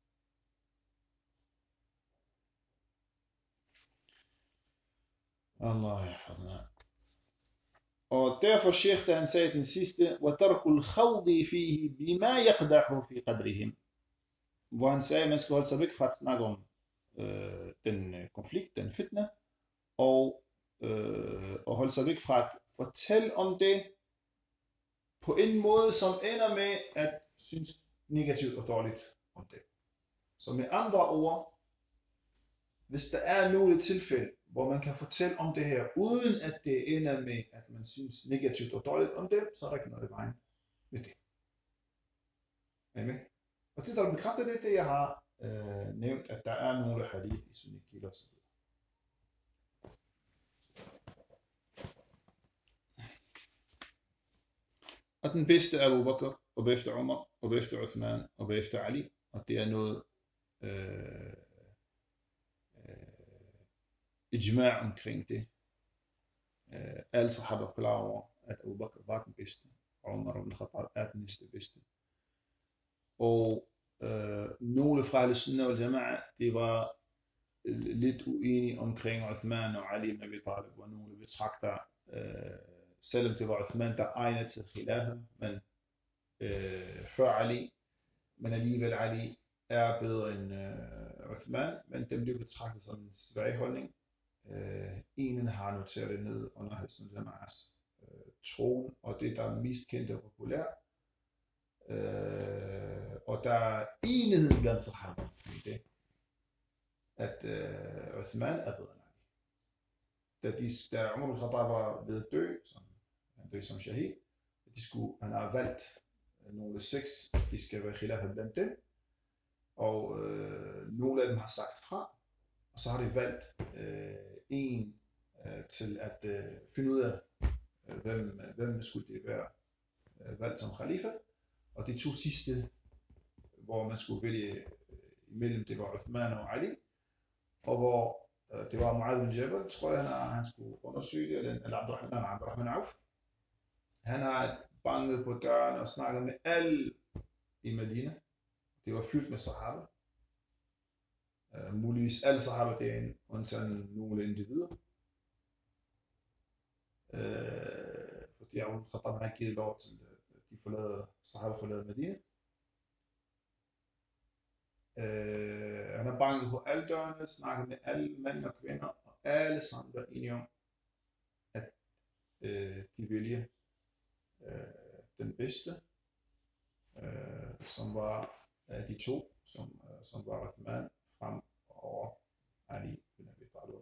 Allah yahfadna. Og derfor Sheikh, da han sagde den sidste, وَتَرْكُ الْخَوْضِ فِيهِ بِمَا يَقْدَحُ فِي قَدْرِهِمْ, hvor han sagde, at man skal holde sig væk fra at snakke om den konflikt, den fitna, og holde sig væk fra at fortælle om det på en måde, som ender med at synes negativt og dårligt om det. Så med andre ord, hvis der er nogle tilfælde, hvor man kan fortælle om det her, uden at det ender med, at man synes negativt og dårligt om det, så er der ikke noget i vejen med det. Er I med? Og det, der bekræfter det, jeg har nævnt, at der er nogle hadith i sunnah-kilder osv. Og den bedste er Abu Bakr, og bagefter Umar, og bagefter Uthman, og bagefter Ali. Og det er noget ijma' omkring det. Alle sahaba klar over, at Abu Bakr var den bedste, og Umar ibn Khattab er den næste bedste. Og nogle fra al-Sunnah wal Jama'a, de var lidt uenige omkring Uthman og Ali ibn Abi Talib, og nogle betragter, selvom det var Uthman, der egnede til khilafa, men før Ali, men alligevel Ali er bedre end Uthman, men den bliver betragtet som en svag holdning. Enen har noteret det ned under Al-Sunnah wal Jama'as troen, og det der er mest kendt og populært. Og der er enighed blandt sahaba i det, at Uthman er bedre end Ali. Da Umar ibn Khattab var ved at dø, han døde som shahid, han har valgt nogle 6, at de skal være khilafa blandt dem, og nogle af dem har sagt fra, og så har de valgt en til at finde ud af, hvem skulle det være valgt som khalifa. Og de 2 sidste, hvor man skulle vælge imellem, det var Uthman og Ali, og hvor det var Mu'adh bin Jabal, tror jeg, han skulle undersøge det, eller Abdurrahman Auf. Han har banket på døren og snakket med alle i Medina. Det var fyldt med sahaba. Muligvis alle sahaba derinde, undtagen nogle individer. Fordi Abu Khattab har givet lov til de sahaba forlader Medina. Han har banket på alle dørene, snakket med alle mænd og kvinder, og alle sammen var enige om, at de vælger den bedste, som var de 2, som var Uthman frem over Ali bin Abi Talib.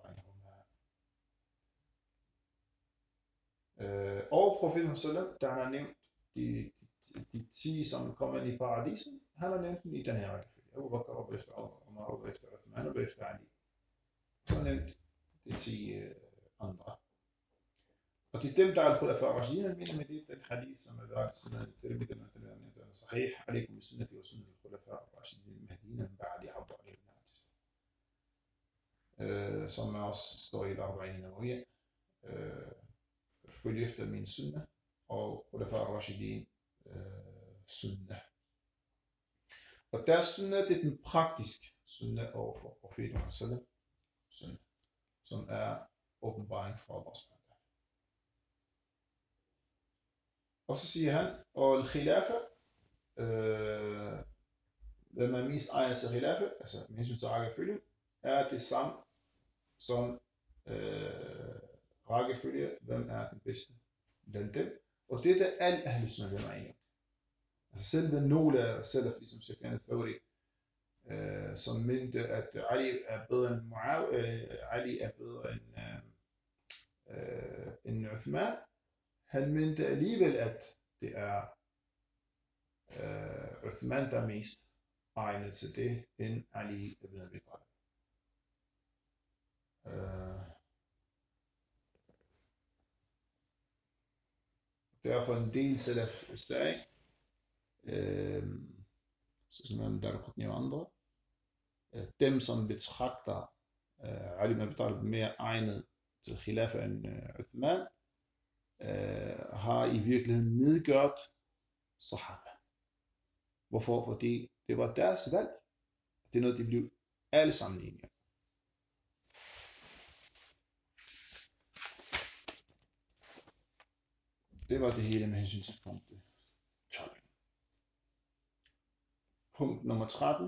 Og profeten sallam, der han har nævnt de 10, som kommer ind i paradisen, han har nævnt dem i den her rækkefølge. Abu Bakr, og bagefter Umar, og bagefter Uthman, og bagefter Ali. Så har nævnt de 10 andre. Og det er dem, der er al-Khulafa ar-Rashidin, han mener med det, den hadith, som er været sådan, den er sahih, alaikum sunnati wa sunnati al-Khulafa ar-Rashidin al-Mahdiyyin min ba'di 'addu 'alayhim bil-'adl. Som også står i al-Arba'in an-Nawawiyya. Følg efter min sunnah, og Khulafa ar-Rashidin sunnah. Og deres sunnah, det er den praktiske sunnah overfor profeten sallam, sunnah, som er åbenbaring fra Allah subhanahu. Og så siger han, og al-khilafa, hvem er mest egnet til khilafa, altså med hensyn til rækkefølge, er det samme som rækkefølge, hvem er den bedste blandt dem. Og det er alle ahl-sunnah, hvem er enige. Altså selv nogle af salaf, ligesom Sufyan al-Thawri, som mente, at Ali er bedre end Ali er bedre end Uthman, han mente alligevel, at det er Uthman, der er mest egnet til det, end Ali ibn Abi Talib. Derfor en del salaf sagde, som Imam Daraqutni og andre, dem som betragter Ali ibn Abi Talib mere egnet til khilafa end Uthman, har i virkeligheden nedgjort sahaba. Hvorfor? Fordi det var deres valg. Det er noget, de blev alle sammen enige om. Det var det hele med hensyn til punkt 12. Punkt nummer 13.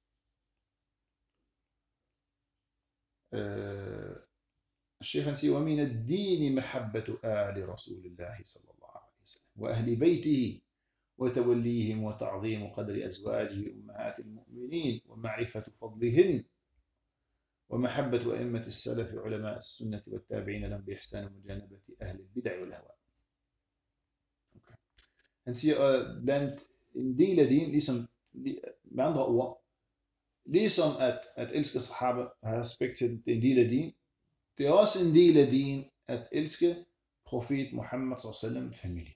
الشيخ سي ومن الدين محبة آل رسول الله صلى الله عليه وسلم وأهل بيته وتوليهم وتعظيم قدر أزواجه أمهات المؤمنين ومعرفة فضلهن ومحبة أئمة السلف علماء السنة والتابعين لهم بإحسان ومجانبة أهل البدع والهواء. Han siger, blandt en del af din, ligesom med andre ord, ligesom at elske sahaba og have respekt til det er en del af din, det er også en del af din at elske profet Muhammad sallallahu familie,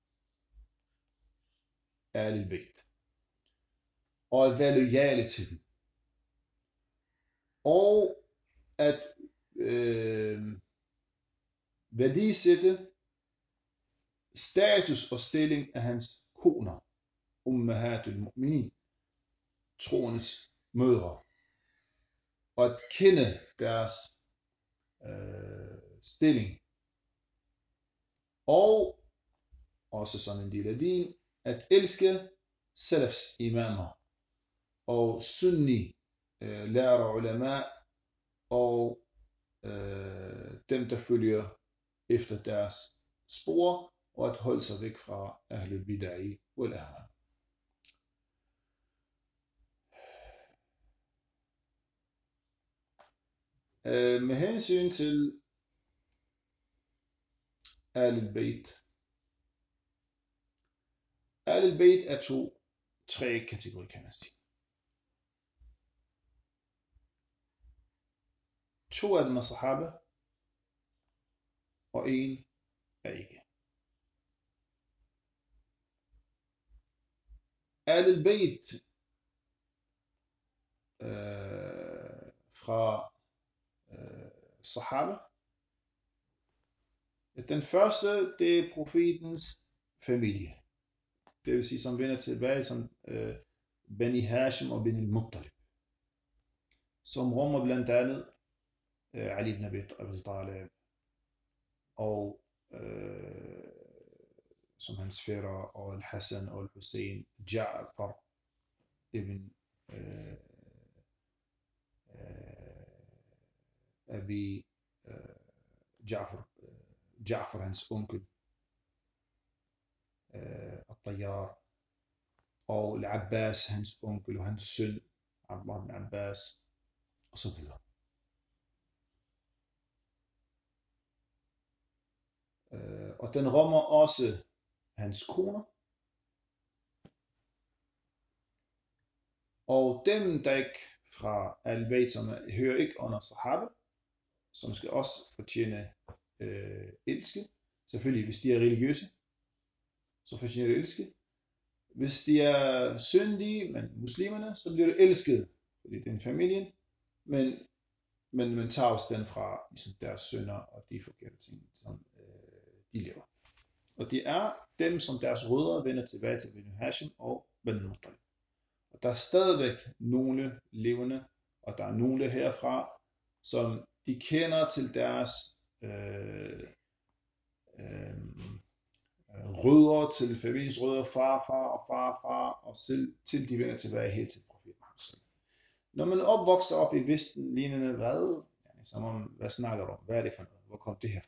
Ahlul Bayt, og at være lojale til dem, og at værdisætte status og stilling af hans koner, ummahatul mu'minin, troens mødre, og at kende deres stilling, og også som en del af din, at elske salafs imamer, og sunni lærere ulama, og dem der følger efter deres spor, og at holde sig væk fra ahlul bid'ah wal ahwa. Med hensyn til Ahlul Bayt. Ahlul Bayt er tre kategorier, kan man sige. 2 af dem er sahaba, og 1 er ikke. Ahlul Bayt fra sahaba. Den første, det er profetens familie. Det vil sige, som vender tilbage som Bani Hashim og Bani al-Muttalib, som rummer blandt andet Ali ibn Abi Talib, og som hans fætter, og al-Hassan og al-Hussein, Ja'far ibn Abi Ja'far hans onkel, al-Tayyar, og al-Abbas hans onkel og hans søn, Abdullah ibn Abbas, og så videre. Og den rummer også hans koner, og dem der ikke fra al-Bayt, som hører ikke under sahaba, som skal også fortjene elske. Selvfølgelig, hvis de er religiøse, så fortjener de elske. Hvis de er syndige, men muslimerne, så bliver de elsket, fordi det er en familie, men man tager afstand fra ligesom deres synder og de forkerte ting, som de lever. Og det er dem, som deres rødder vender tilbage til Bani Hashim og Bani al-Muttalib. Og der er stadigvæk nogle levende, og der er nogle herfra, som de kender til deres rødder, til familiens rødder, far, og selv til de vender tilbage helt til profeten. Når man opvokser op i Vesten, lignende hvad? Som om, hvad snakker du om? Hvad er det for noget? Hvor kom det herfra?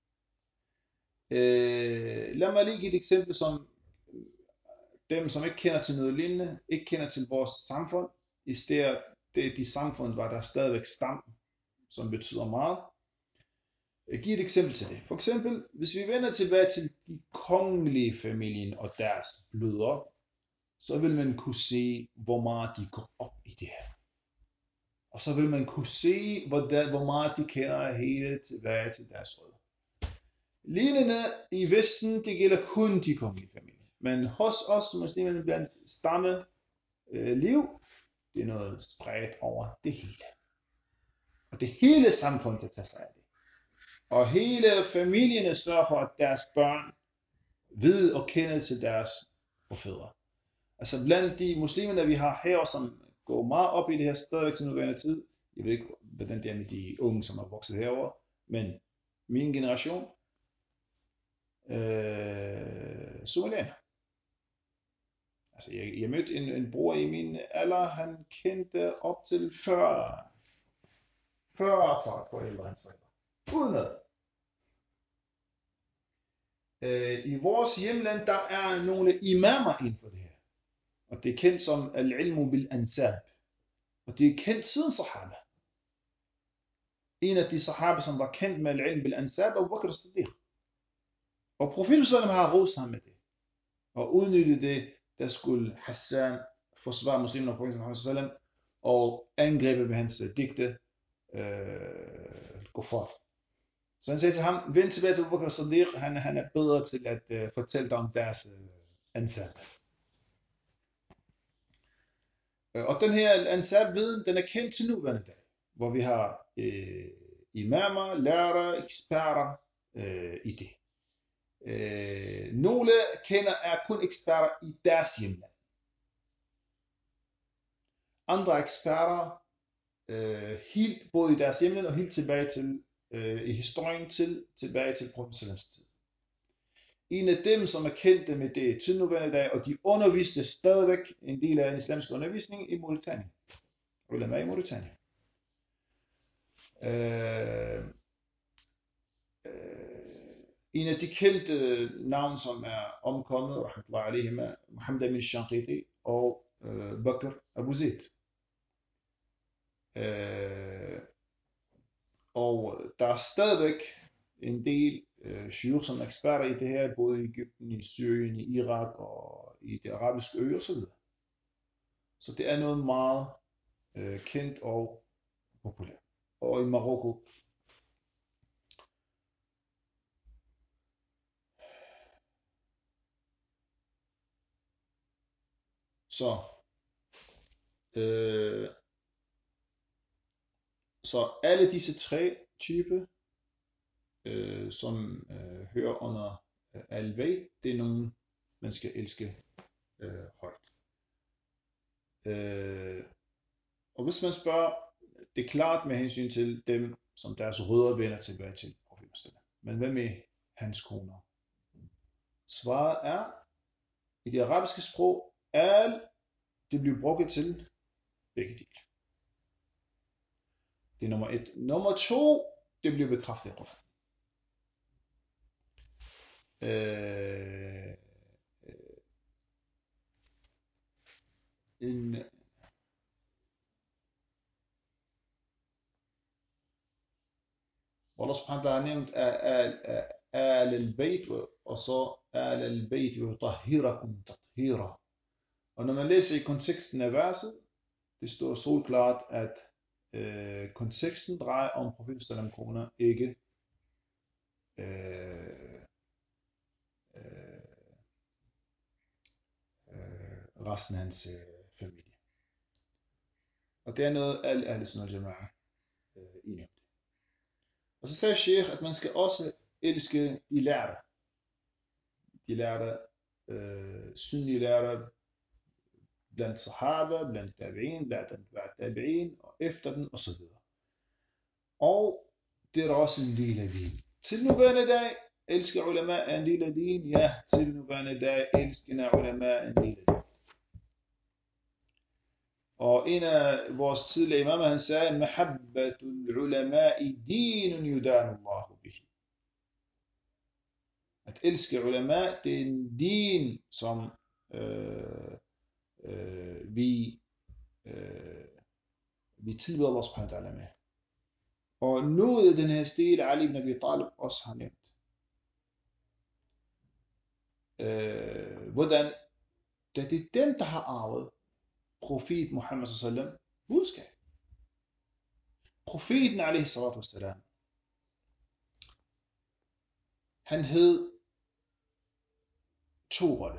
Lad mig lige give et eksempel, som dem, som ikke kender til noget lignende, ikke kender til vores samfund. I stedet det er de samfund, hvor der stadigvæk stam, som betyder meget. Jeg giver et eksempel til det. For eksempel, hvis vi vender tilbage til de kongelige familien og deres blødere, så vil man kunne se, hvor meget de går op i det her. Og så vil man kunne se, hvor meget de kender hele tilbage til deres rødder. Lignende i Vesten, det gælder kun de kongelige familier. Men hos os muslimerne blandt stamme liv, det er noget spredt over det hele. Og det hele samfundet tager sig af det. Og hele familierne sørger for, at deres børn ved og kender til deres forfædre. Altså blandt de muslimer, vi har her, som går meget op i det her stadigvæk til nuværende tid, jeg ved ikke, hvordan det er med de unge, som er vokset herover, men min generation, somalianer. Altså jeg mødte en bror i min alder, han kendte op til 40 forældre, hans forældre. Udenad. I vores hjemland, der er nogle imamer inden for det her. Og det er kendt som al-ilmu bil-ansab. Og det er kendt siden sahaba. En af de sahaba, som var kendt med al-ilmu bil-ansab, er Abu Bakr as-Siddiq. Og profeten sallam har rost ham med det. Og udnyttet det der skulle Hassan forsvare muslimer og profeten og angribe med hans digte kuffar. Så han sagde til ham, vend tilbage til Abu Bakr Siddiq, han er bedre til at fortælle dig om deres ansab. Og den her ansab-viden, den er kendt til nuværende dag, hvor vi har imamer, lærere, eksperter i det. Nogle er kun eksperter i deres hjemland. Andre eksperter helt både i deres hjemland og helt tilbage til i historien tilbage til profetens tid. En af dem, som er kendte med det til nuværende dag, og de underviste stadigvæk en del af en islamisk undervisning i Mauretanien. Ulema i Mauretanien. En af de kendte navn, som er omkommet, rahmatullahi alayhima, Muhammad ibn Shanqiti og Bakr Abu Zaid. Og der er stadigvæk en del shiur, som er eksperter i det her, både i Egypten, i Syrien, i Irak og i det arabiske øer osv. Så det er noget meget kendt og populært. Og i Marokko. Så alle disse tre typer, som hører under al-Bayt, det er nogen, man skal elske højt. Og hvis man spørger, det er klart med hensyn til dem, som deres rødder vender tilbage til profeten. Men hvad med hans koner? Svaret er, i det arabiske sprog, det bliver brugt til begge dele. Det er nummer 1. Nummer 2, det bliver bekræftet i Koran. Allah subhanahu wa ta'ala har nævnt al-bayt, og så al-bayt yutahhirakum tathira. Og når man læser i konteksten af verset, det står solklart, at konteksten drejer om profeten sallam koner, ikke resten af hans familie. Og det er noget al-Sunnah al-Jama'a enige om det. Og så sagde Sheikh, at man skal også elske de lærte. De lærte, synlige lærte, blandt sahaba, blandt tabi'in, blandt tabi'in, og efter den, og så videre. Og det er også en del af din. Til nuværende dag, elsker ulema en del af din. Ja, til nuværende dag, elsker ulema en del af din. Og en af vores tidligere imamer, han sagde, mahabbatul ulama'i dinun yudanu Allahu bihi. At elske ulema, det er en din, som vi tilbyder Allah subhanahu wa ta'ala med. Og noget af den her stil, Ali ibn Abi Talib også har nævnt. Hvordan? Det er dem, der har arvet profet Muhammad sallam budskab. Profeten alaihi salatu wassalam, han hed 2 roller.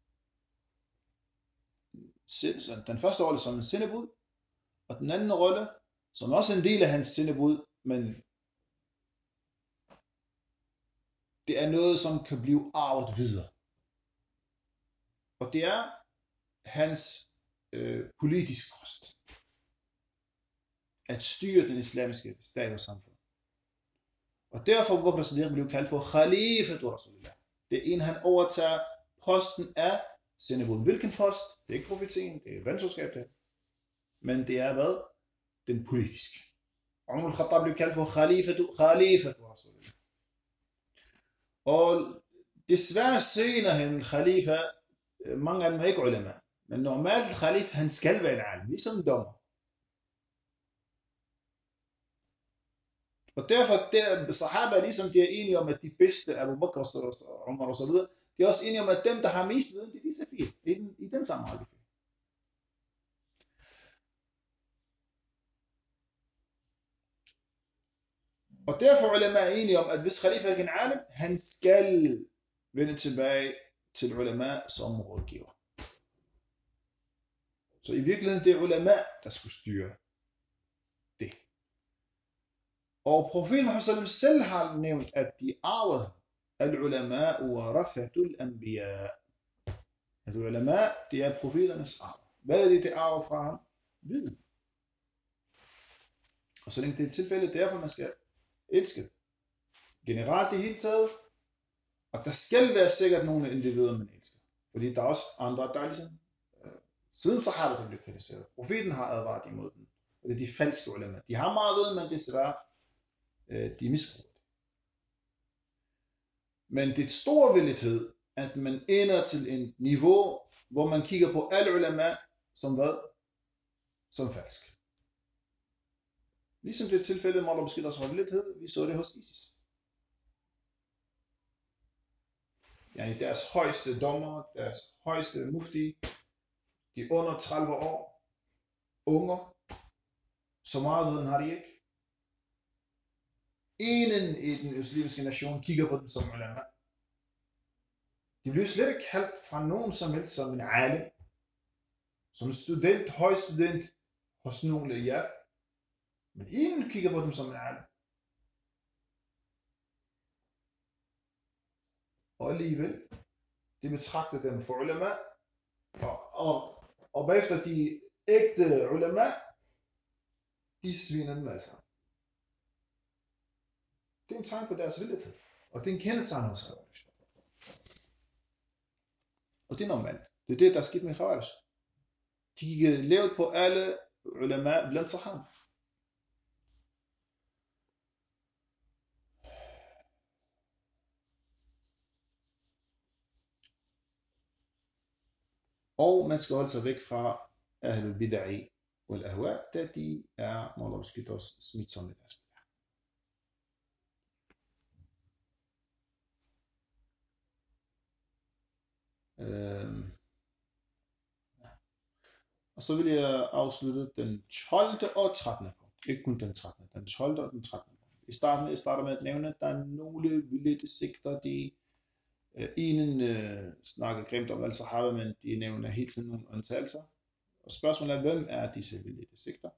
Den første rolle som en sendebud, og den anden rolle, som også er en del af hans sendebud, men det er noget, som kan blive arvet videre. Og det er hans politiske post. At styre den islamiske stat og samfund. Og derfor Abu Bakr Siddiq blev kaldt for Khalifatu Rasulullah. Det er en, han overtager posten af sendebud. Hvilken post? Det er ikke profetien, det er venskabskab det. Men det er hvad? Den politiske. Umar al-Khattab blev kaldt for Khalifatu Rasulullah. Og desværre senere hen khalifa, mange af dem er ikke ulema. Men normalt khalif, han skal være en alim, ligesom dommer. Og derfor der sahaba, ligesom de er enige om, at de bedste, Abu Bakr og Umar og så videre, de er også enige om, at dem, der har mest viden, det er disse 4. I den samme rækkefølge. Og derfor er ulema enige om, at hvis khalifa er en alim, han skal vende tilbage til ulema som rådgiver. Så i virkeligheden det er ulema, der skulle styre det. Og profeten Muhammed selv har nævnt, at de arvede al-ulama warathatul anbiya. At ulama, det er profeternes arv. Hvad er det arv fra ham? Viden. Og så længe det er tilfældet, derfor man skal elske. Generelt i hele taget. Og der skal være sikkert nogle individer, man elsker. Fordi der er også andre, der er ligesom siden sahaba blev kritiseret. Profeten har advaret imod dem. Og det er de falske ulama. De har meget viden, men desværre de misbruger det. Men det er et stor villighed, at man ender til et niveau, hvor man kigger på alle ulama som hvad? Som falsk. Ligesom det tilfælde med Allah beskytter sig villighed, vi så det hos ISIS. Yani deres højeste dommer, deres højeste mufti, de under 30 år, unger, så meget viden har de ikke. Ingen i den muslimske nation kigger på dem som ulama. De bliver slet ikke kaldt fra nogen som helst som en alim. Som student, høj student hos nogle ja. Men ingen kigger på dem som en alim. Og alligevel, de betragter dem for ulama. Og bagefter de ægte ulama, de sviner dem alle sammen. Det er en tegn på deres villighed. Og det er en kendetegn hos Khawarij. Og det er normalt. Det er det, der er sket med Khawarij. De gik lavet på alle ulama blandt sahaba. Og man skal holde sig væk fra ahlul bid'i wal ahwa, da de er, må Allah beskytte os, smitsomme deres bid'a. Og så vil jeg afslutte den 12. og 13. punkt. Ikke kun den 13. Den 12. og den 13. punkt. Jeg starter med at nævne, at der er nogle vildledte sigter, de enen snakker grimt om al-sahaba, men de nævner hele tiden nogle undtagelser. Og spørgsmålet er, hvem er disse vildledte sigter?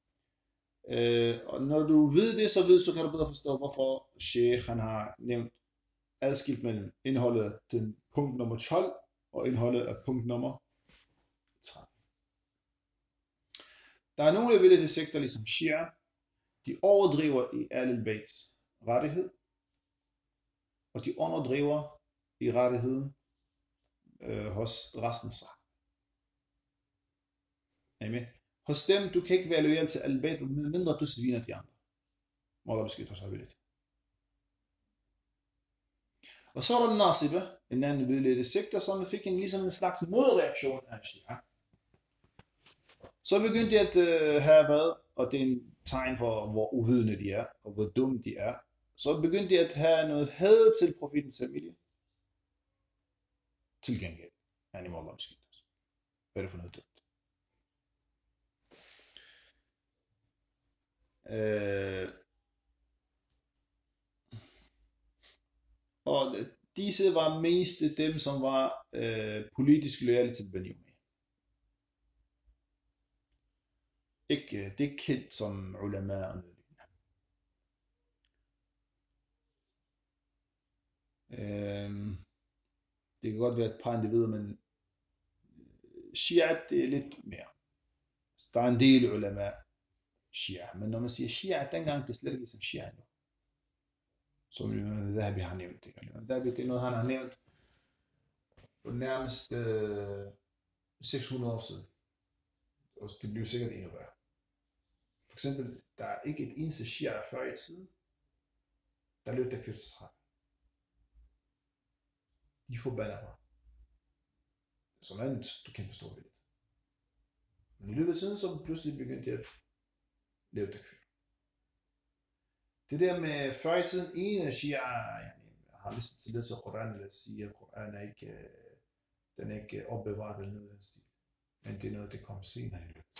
Og når du ved det, så kan du bedre forstå, hvorfor Sheikh han har nævnt adskilt mellem indholdet af den punkt nummer 12 og indholdet af punkt nummer 13. Der er nogle vildledte sigter, ligesom Shia, de overdriver i Ahl-Bayts rettighed, og de underdriver i rettigheden hos resten af sahaba. Amen. Hos dem, du kan ikke være loyal til Ahl-Bayt, medmindre du sviner de andre. Må Allah beskytte sig vildt. Og så er der Nasiba, en anden vildledte sektor, som fik ligesom en slags modreaktion af Shia. Så begyndte de at have hvad, og det er en tegn for, hvor uvidende de er, og hvor dumme de er. Så begyndte de at have noget had til profetens familie. Til gengæld. Han må Allah beskytte os. Hvad er det for noget dumt? Og disse var mest dem, som var politisk loyale til Bani Umayya. Det er ikke kendt som ulama og noget lignende. Det kan godt være et par individer, men Shia det er lidt mere. Så der er en del ulama Shia, men når man siger Shia, dengang det er slet ikke som Shia nu. Som Imam Dhahabi har nævnt det. Imam Dhahabi det er noget, han har nævnt på nærmest 600 år siden. Og det bliver sikkert endnu værre. For eksempel, der er ikke et eneste Shia før i tiden, der løb der kvæftesret. De forbander mig. Som er en, du kan forstå det. Men i løbet af tiden, så pludselig begyndte de at lave det kvæft. Det der med før i tiden, en af Shia har lyst til at læse Koran, eller siger, at Koran er ikke Den er ikke opbevaret eller noget af den stil. Men det er noget, det kommer senere i løbet.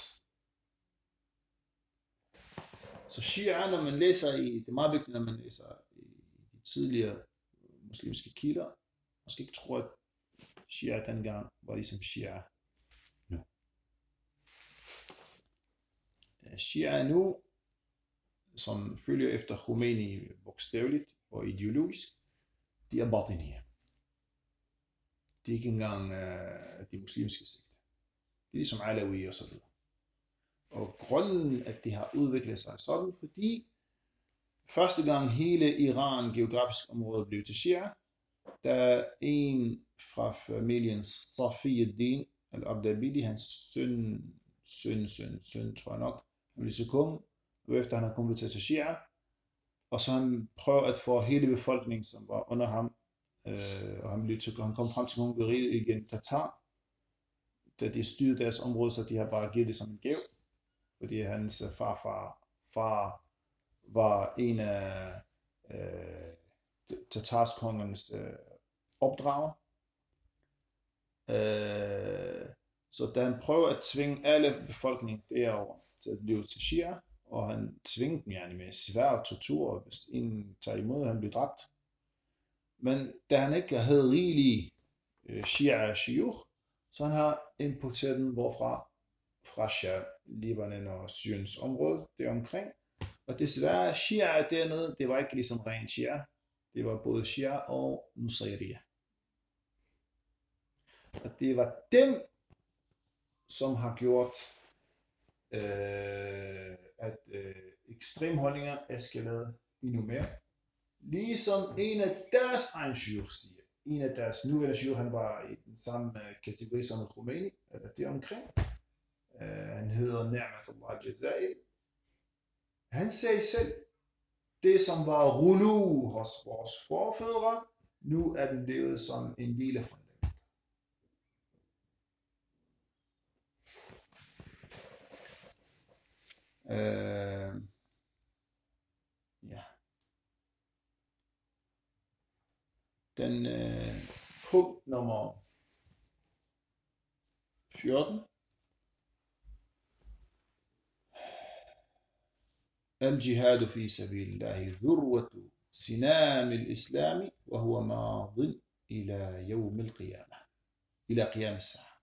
Så Shia, når man læser det er meget vigtigt, når man læser i de tidligere muslimske kilder, man skal ikke tro, at Shia dengang var ligesom Shia nu. Shia nu, som følger efter Khomeini bogstaveligt og ideologisk, de er batinier. De er ikke engang de muslimske sekter. Det er ligesom Alawi og så videre. Og grunden, at det har udviklet sig sådan, fordi første gang hele Iran geografisk område blev til Shia, da en fra familien Safiuddin al-Abdabili, hans søn, tror jeg nok, han blev til konge, og efter han har konverteret til Shia, og så han prøver at få hele befolkningen, som var under ham, og han kom frem til kongeriget igen, Tatar, da de styrede deres område, så de har bare givet det som en gave, fordi hans far var en af Tatarskongens opdrager. Så da han prøver at tvinge alle befolkningen derover til at blive til Shia, og han tvingede dem gerne med svær tortur, og hvis en tager imod, han blev dræbt. Men da han ikke havde rigelige Shia-shiur, så han har importeret dem fra Sham, Libanon og Syriens område deromkring. Og desværre, Shia dernede, det var ikke ligesom ren Shia. Det var både Shia og Nusayriya. Og det var dem, som har gjort, at ekstremholdninger eskalerede endnu mere. Ligesom en af deres egen shiur siger. En af deres nuværende shiur, han var i den samme kategori som Khomeini, eller deromkring. Han hedder Ni'matullah Jazairi. Han sagde selv, det som var rulu hos vores forfædre, nu er den blevet som en del af fundamentet. Ja. Den punkt nummer 14. الجهاد في سبيل الله ذروة سنام الإسلام وهو ماض إلى يوم القيامة إلى قيام الساعة.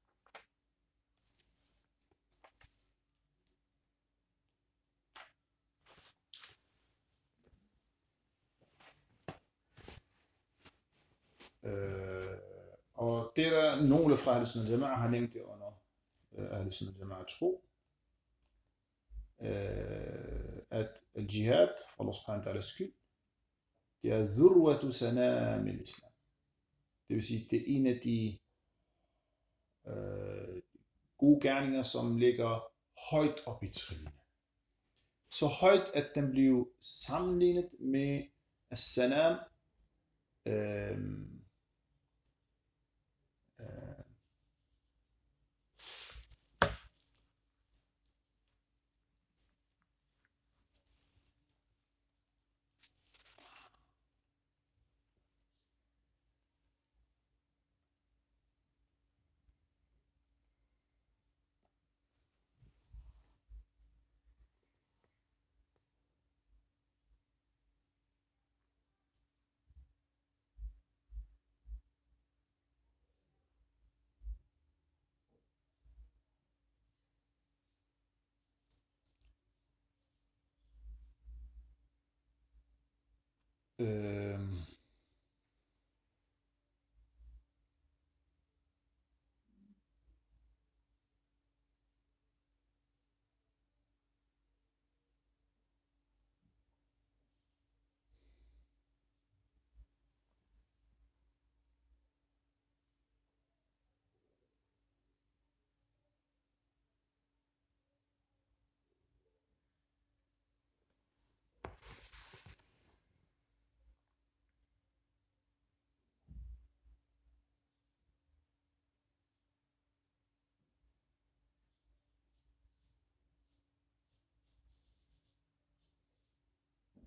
Og det er der nogle fra Ahl Sunnah Jama'a har nævnt det under Ahl Sunnah Jama'a tro, at al-jihad, Allah subhanahu wa ta'ala skyld, det er dhurwatu sanam al-islam. Det vil sige, det er en af de gode gerninger, som ligger højt op i trinene. Så højt, at den blev sammenlignet med as-sanam,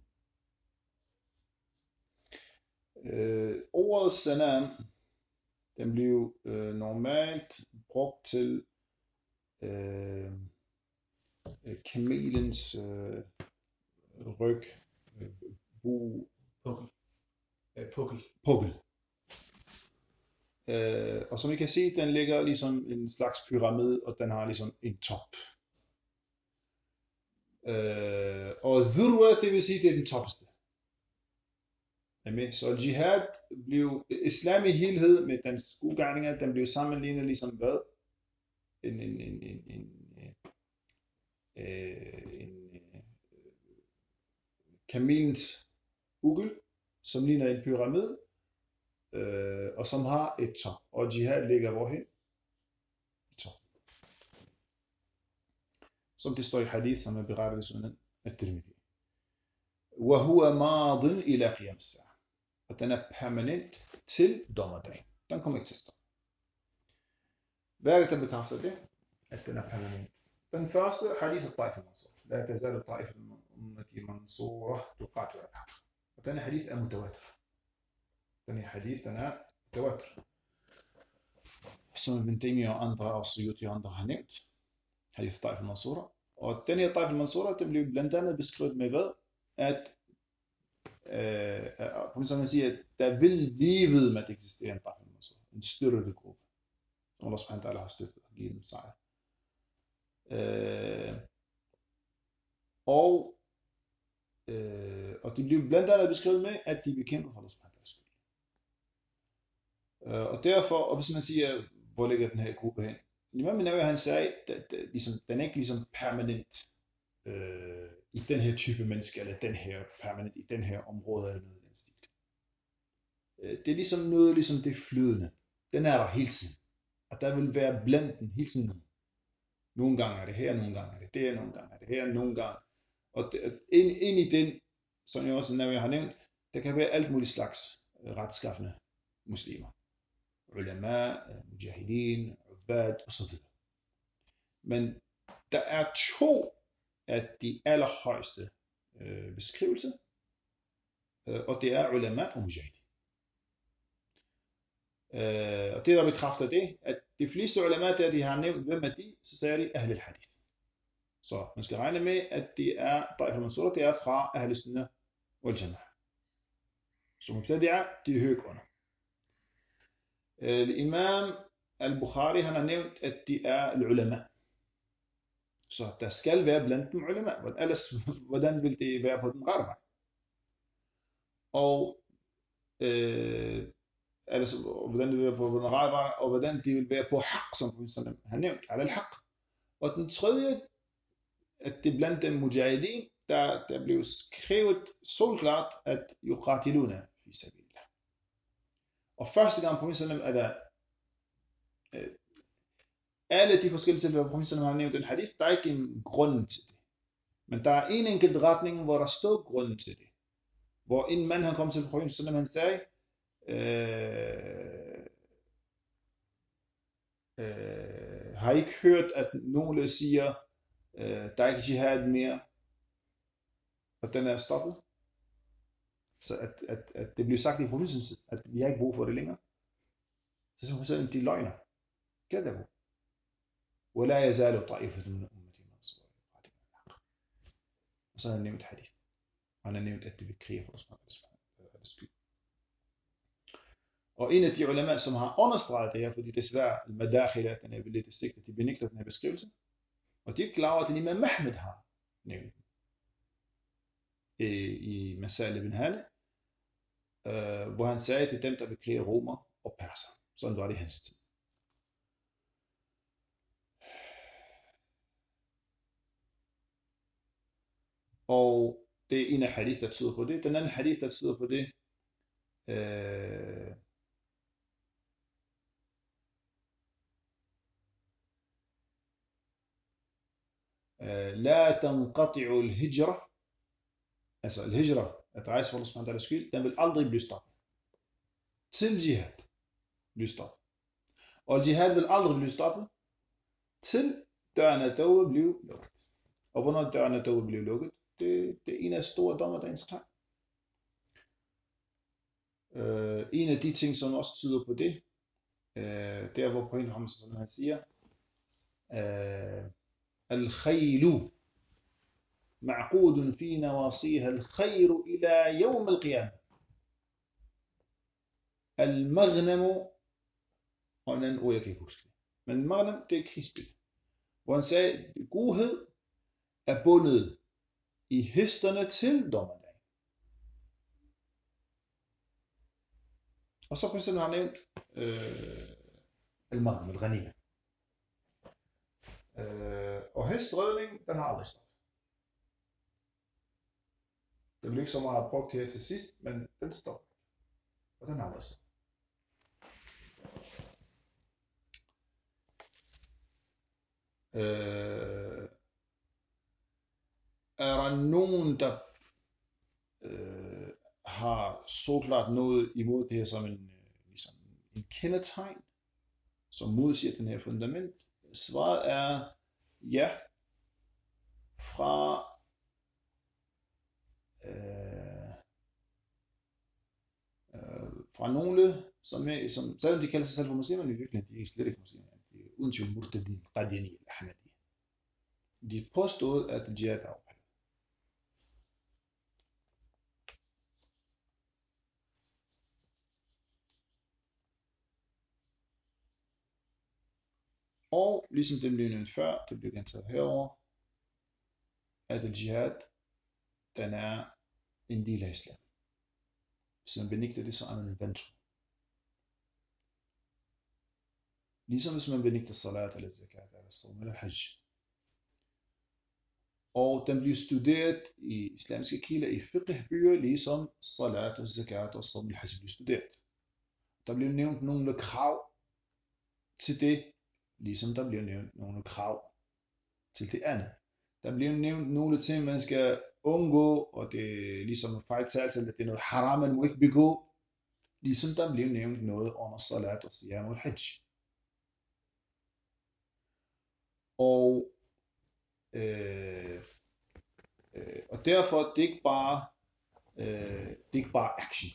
ordet sanam den blev normalt brugt til kamelens ryg, pukkel. Og som I kan se, den ligger ligesom en slags pyramide, og den har ligesom en top. Og dhurwa, det vil sige, det er den toppeste. Så jihad blev, islam i helhed med dens gode gerninger, den blev sammenlignet ligesom hvad? En kamelens ugel, som ligner en pyramide, og som har et top. Og jihad ligger hvorhen? I top. Som det står i hadith, som er berettet i Sunan at-Tirmidhi. وَهُوَ مَاضٍ إِلَى قِيَامِ السَّاعَةِ. Og den er permanent til dommerdagen. Den kommer ikke til at stoppe. Hvad er det, der bekræfter det? At den er permanent. Den første hadith af Taif al-Mansur. لا تزال طائفة من أمتي منصورة تقاتل على الحق. Og denne hadith er mutawatir. Denne hadith, den er mutawatir. Som Ibn Taymiyyah og andre, og Suyuti og andre har nævnt. Hadith Taif al-Mansur. Og denne her Taif al-Mansur, den blev blandt andet beskrevet med hvad? At man siger, at der vil lige ved med at eksistere en Taif al-Mansur. En styrket gruppe. Som Allah subhanahu wa ta'ala har støttet og givet dem sejr. Og de blev blandt andet beskrevet med, at de bekæmper for Allah subhanahu wa ta'ala skyld. Og derfor, og hvis man siger, hvor ligger den her gruppe hen? Imam Nawawi, han sagde, at den er ikke ligesom permanent i den her type menneske, eller den her permanent i den her område, eller noget i den stil. Det er ligesom noget, ligesom det flydende. Den er der hele tiden. Og der vil være blandt den hele tiden. Nogle gange er det her, nogle gange er det der, nogle gange er det her, nogle gange. Og ind i den, som jeg også har nævnt, der kan være alt muligt slags retskaffende muslimer. Ulama, mujahidin, ubad osv. Men der er to af de allerhøjeste beskrivelser, og det er ulama og mujahidin. Og det der bekræfter det, at de fleste ulama der, de har nævnt, hvem er de, så siger de Ahl al-Hadith. Så man skal regne med, at det er Taif al-Mansur, det er fra Ahl Sunnah wal Jama'ah. Så de er højgrunder. Imam al-Bukhari, han har nævnt, at de er ulama. Så der skal være blandt dem ulama. Ellers, hvordan vil det være på den rette vej? Og altså, hvordan det vil være på den rette vej, og hvordan det vil være på haq, som han har nævnt, al-haq. Og den tredje, at det blandt dem mujahidin, der blev skrevet solklart, at yuqatiluna fi sabilillah. Og første gang på Muhammad er der alle de forskellige tilfælde, hvor Muhammad har nævnt en hadith, der er ikke en grund til det. Men der er en enkelt retning, hvor der står grunden til det. Hvor en mand han kom til Muhammad, han sagde, har I ikke hørt, at nogle siger, der er ikke jihad mere, og den er stoppet? Så at det blev sagt i provinsen, at vi har ikke brug for det længere. Så siger Muhammad, de løgner. كذبوا ولا يزال طائفة من أمتي منصورة يقاتلون الحق. Og så har han nævnt hadith. Han har nævnt, at det vil krige for os. Og en af de ulema, som har understreget det her, fordi desværre al-Madakhila, den er lidt sigtet, de benægter den her beskrivelse. Og de er klar over, at Imam Mahmed har nævnt i Masal ibn Hane, hvor han sagde, at det er dem, der vil krige romer og perser. Sådan var det hans tid. Og det er en af hadith, der tyder på det. Den anden hadith, der tyder på det, لا تنقطع الهجرة. Altså al-hijra, at rejse for Allah subhanahu wa ta'ala skyld, den vil aldrig blive stoppet. Til jihad blive stoppet. Og jihad vil aldrig blive stoppet, til døren af døde bliver lukket. Og hvornår døren af døde bliver lukket, det er en af store dommerdagens tegn. En af de ting, som også tyder på det, der hvor Profeten Muhammed han siger, al-khaylu معقود في نواصيها الخير إلى يوم القيامة. المغنم, og en anden ord, jeg kan ikke huske det. Men magnem, det er krigsbytte. Hvor han sagde, at godhed er bundet i hesterne til dommerdag. Og så for eksempel har han nævnt al-magnem, al-ghanima. Og hestredning, den har aldrig stoppet. Det bliver ikke så meget brugt her til sidst, men den stopper. Og den har aldrig stoppet. Er der nogen, der har så klart noget imod det her som en kendetegn, som modsiger den her fundament? Svaret er ja. Fra nogle, som selvom de kalder sig selv for muslimer, men i virkeligheden de er slet ikke muslimer. De er uden tvivl murtadin, qadiani eller ahmadi. De påstod, at jihad er ophævet. Og ligesom det blev nævnt før, det blev gentaget herover, at jihad, den er en del af islam. Hvis man benægter det, så er man en vantro. Ligesom hvis man benægter salat eller zakat eller som eller hajj. Og den bliver studeret i islamiske kilder i fiqh-bøger, ligesom salat og zakat og som eller hajj bliver studeret. Der bliver nævnt nogle krav til det, ligesom der bliver nævnt nogle krav til det andet. Der bliver nævnt nogle ting, man skal undgå, og det er ligesom en fejltagelse, at det er noget haram, man må ikke begå, ligesom der bliver nævnt noget under salat og siyam og hajj. Og derfor det er ikke bare action.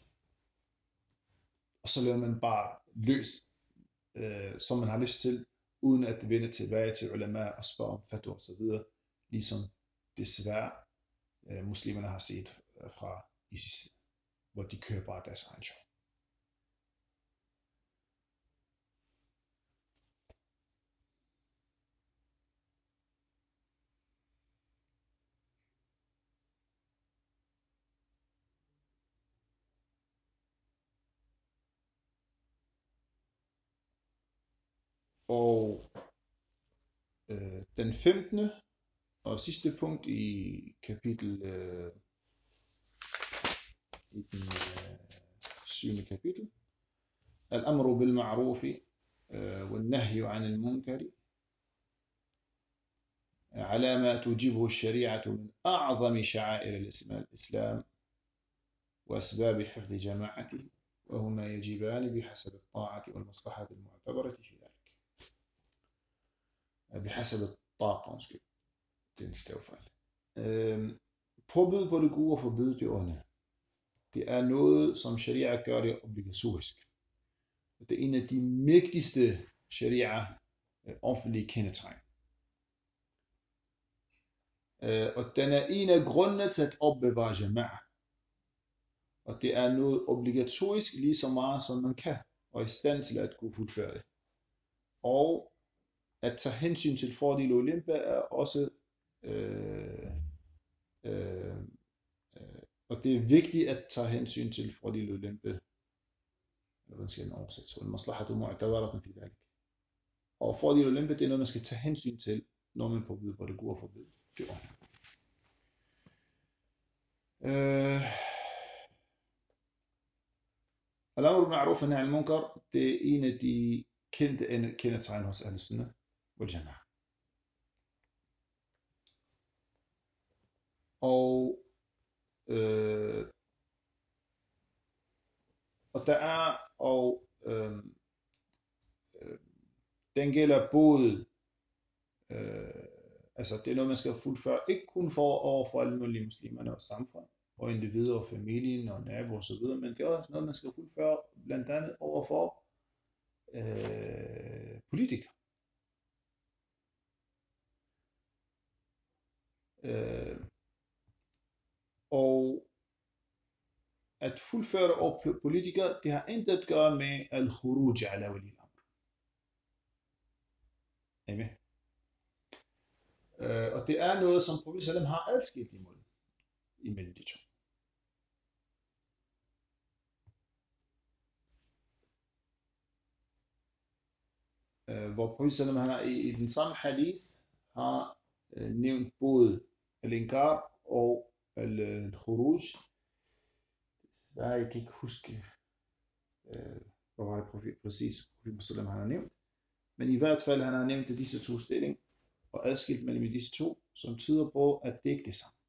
Og så laver man bare løs, som man har lyst til, uden at vende tilbage til ulama og spørge om fatwa og så videre, ligesom desværre muslimerne har set fra ISIS, hvor de kører bare deres egen show. Og den 15. og sidste punkt i kapitel i den 7. kapitel, al-amru bil ma'rufi wal-nahyu 'anil munkari على ما توجبه الشريعة من أعظم شعائر الإسلام وأسباب حفظ جماعته وهما يجبان بحسب الطاعة والمصلحة المعتبرة في ذلك. بحسب الطاقة måske. Det er en stavefejl. Påbud på det gode og forbud det onde. Det er noget, som sharia gør det obligatorisk. Det er en af de mægtigste sharia offentlige kendetegn. Og den er en af grundene til at opbevare jama'a. Og det er noget obligatorisk lige så meget som man kan, og i stand til at kunne fuldføre det. Og at tage hensyn til fordele og ulemper er også og det er vigtigt at tage hensyn til fordele og ulemper. Hvordan skal den oversættes? Al-maslahatu mu'tabaratun fi dhalik. Og fordele og ulemper, det er noget man skal tage hensyn til, når man påbyder på det gode og forbyder det onde. Al-amru bil ma'ruf wa nahy anil munkar, det er en af de kendte kendetegn hos Ahl-Sunnah wal Jama'ah. Og der er den gælder både altså det er noget man skal fuldføre, ikke kun for overfor alle mulige muslimerne og samfund og individer og familien og naboer og så videre, men det er også noget man skal fuldføre blandt andet overfor politiker. Og at fuldføre og politikere, det har intet at gøre med al-khuruj ala wali al-amr. Amen. Og det er noget, som Profet Sallam har adskilt imellem de to. Hvor Profet Sallam han har i den samme hadith har nævnt både al-inkar og al-khuruj. Jeg kan ikke huske, hvad var det præcis Profet Sallam han har nævnt. Men i hvert fald han har nævnt disse to stillinger og adskilt mellem disse to, som tyder på, at det ikke er det samme.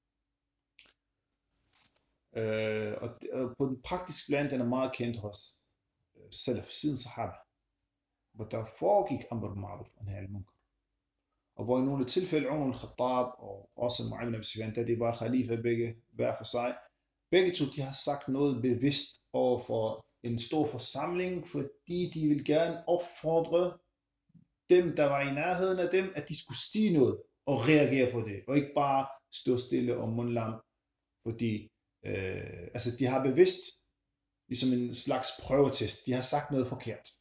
Og på den praktiske plan, den er meget kendt hos Salaf, siden Sahaba, hvor der foregik amr ma'ruf og nahy anil munkar. Og hvor i nogle tilfælde Umar al-Khattab og også Mu'awiyah ibn Abi Sufyan, da de var khalifa begge hver for sig, begge to de har sagt noget bevidst over for en stor forsamling, fordi de vil gerne opfordre dem, der var i nærheden af dem, at de skulle sige noget og reagere på det, og ikke bare stå stille og mundlam, fordi de har bevidst, ligesom en slags prøvetest, de har sagt noget forkert.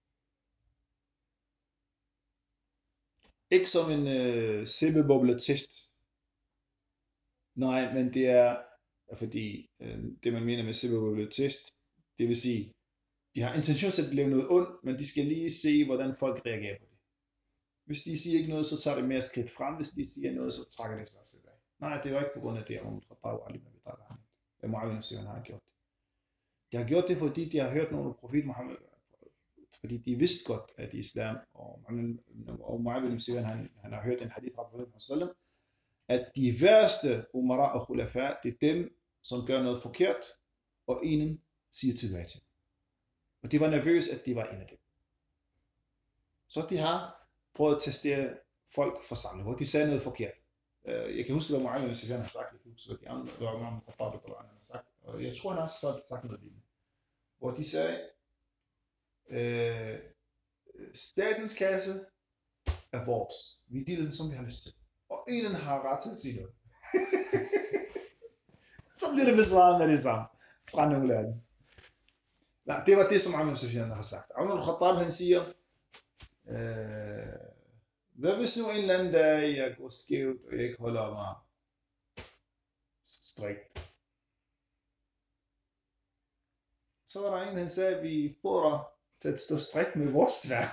Ikke som en sæbebobletest. Nej, men det er, fordi det man mener med sæbebobletest, det vil sige, de har intention til at lave noget ondt, men de skal lige se, hvordan folk reagerer på det. Hvis de siger ikke noget, så tager det mere skridt frem. Hvis de siger noget, så trækker det sig tilbage. Nej, det var ikke på grund af det, Umar al-Khattab og Ali ibn Abi Talib har gjort det. De har gjort det, fordi de har hørt nogle af Profet Muhammed, fordi de vidste godt, at islam og Mu'awiyah ibn Abi Sufyan, han har hørt en hadith fra Profet Muhammed, at de værste umara og khulafa, det er dem, som gør noget forkert, og ingen siger tilbage til. Og de var nervøse, at de var en af dem. Så de har prøvet at testere folk forsamlet, hvor de sagde noget forkert. Jeg kan huske, hvad Mu'awiyah ibn Abi Sufyan har sagt, jeg kan huske, hvad de andre, hvad Umar al-Khattab har sagt, og jeg tror, han har sagt noget lignende. Hvor de sagde, statens kasse er vores. Vi deler den, som vi har lyst til. Og ingen har ret til at sige noget. Så bliver det besvaret med det samme fra nogle af dem. Nej, det var det, som Umar al-Sufyan har sagt. Umar al-Khattab, han siger, hvad hvis nu en eller anden dag, jeg går skævt, og jeg ikke holder mig strikt? Så var der en, han sagde, at vi prøver til at stå strikt med vores svær.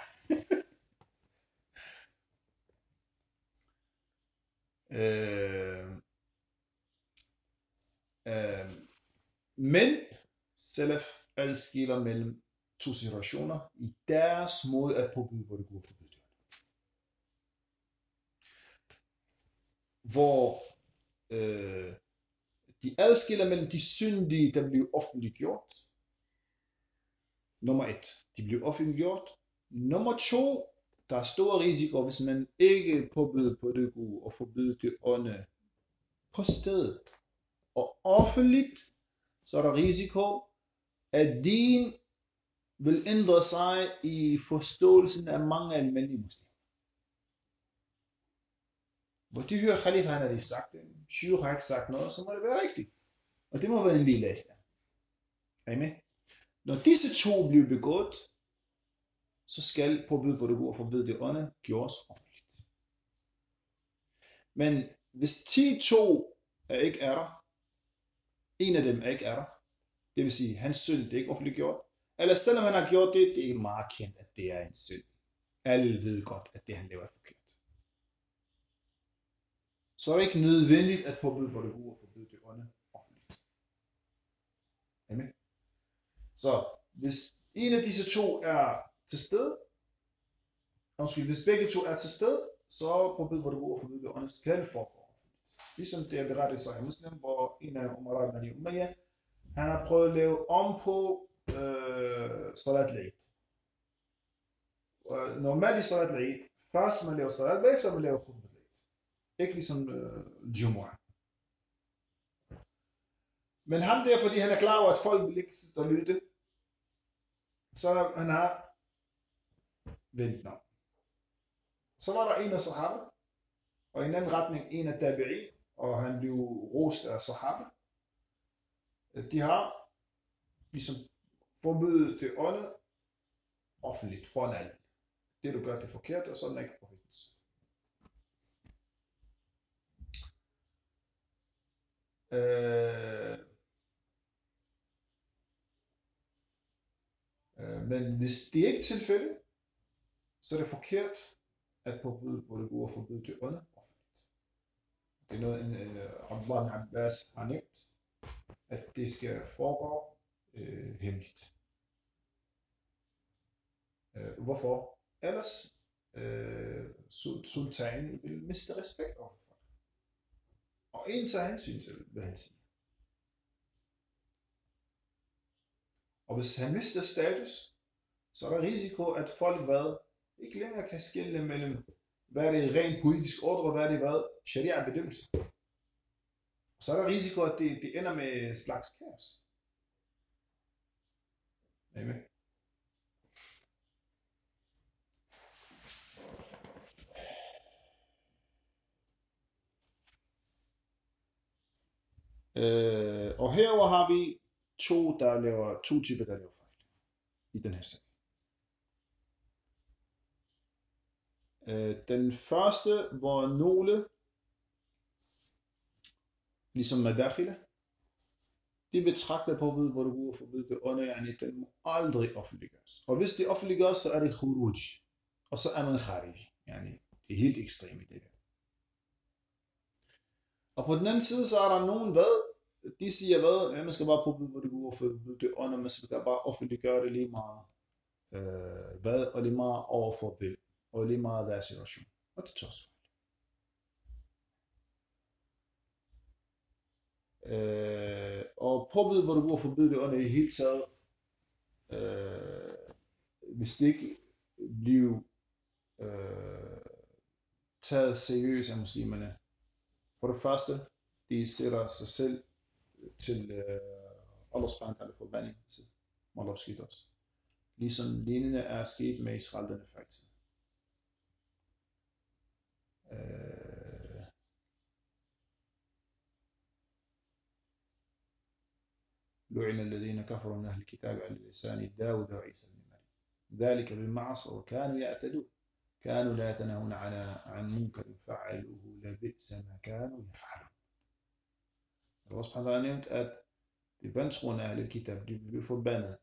Men Salaf adskiller mellem to situationer i deres måde at påbyde, hvor det går forbyde det. Hvor de adskiller mellem de syndige, der bliver offentliggjort. Nummer 1, de bliver offentliggjort. Nummer 2, der er stor risiko, hvis man ikke påbyder på det gode og forbyder det onde på stedet og offentligt, så er der risiko, at din vil ændre sig i forståelsen af mange almindelige muslimer. Hvor de hører Khalifa, han har lige sagt det, Shuyukh har ikke sagt noget, så må det være rigtigt. Og det må være en del af islam. Er I med? Når disse to bliver begået, så skal påbyde på det gode og forbyde det onde gjort offentligt. Men hvis 10-2 ikke er der, en af dem ikke er der, det vil sige, hans synd det er ikke offentliggjort, eller selvom han har gjort det, det er meget kendt, at det er en synd. Alle ved godt, at det han laver er forkert. Så er det ikke nødvendigt at påbyde på det gode og forbyde det onde offentligt. Amen. Så hvis en af disse to er til stede, hvis begge to er til stede, så påbyde på det gode og forbyde det onde skal foregå. Ligesom det er berettet i Sahih Muslim, hvor en af Umar ibn Abi Umayyah, han har prøvet at lave om på Salat al-Eid. Normalt i Salat al-Eid, først man laver Salat, bagefter man laver Khutbah al-Eid. Ikke ligesom Jumu'ah. Men ham der, fordi han er klar over, at folk vil ikke sidde og lytte, så han har vendte om. Så var der en af sahaba, og i en anden retning en af tabi'i, og han blev rost af sahaba. De har ligesom forbydet det onde offentligt foran alle. Det du gør, det er forkert, og sådan er ikke profetens. Men hvis det ikke er tilfældet, så er det forkert at forbyde på det gode og forbyde det onde offentligt. Det er noget, Abdullah Abbas har nævnt, at det skal foregå hemmeligt. Hvorfor? Ellers sultanen vil miste respekt over folk. Og en tager hensyn til, hvad han siger. Og hvis han mister status, så er der risiko, at folk ikke længere kan skelne mellem, hvad er det rent politisk ordre, og hvad er det sharia bedømmelse. Så er der risiko, at det ender med slags kaos. Amen. Og herover har vi to typer, der laver fejl i den her sag. Den første, hvor nogle, ligesom Madakhila, de betragter påbud, hvor du går forbyde det onde, den må aldrig offentliggøres. Og hvis det offentliggøres, så er det khuruj, og så er man kharij. Det er helt ekstremt i det her. Og på den anden side, så er der nogen, de siger, man skal bare påbyde, hvor det går forbyde det onde, man skal bare offentliggøre det lige meget, og lige meget overfor det, og lige meget hver situation. Og det er også. Og påbud, hvor du går forbyde det onde i hele taget, hvis det ikke bliver taget seriøst af muslimerne. For det første, de sætter sig selv til Allah subhanahu wa ta'ala forbanding til Allah skidt os. Ligesom lignende er sket med israelerne faktisk. لعن الذين كفروا من أهل الكتاب على لسان داود وعيسى بن مريم ذلك بما عصوا وكانوا يعتدون كانوا لا يتناهون عن منكر فعلوه لبئس ما كانوا يفعلون. Allah subhanahu wa ta'ala nævnt, at de vantroende af Ahl Kitab, de blev forbandet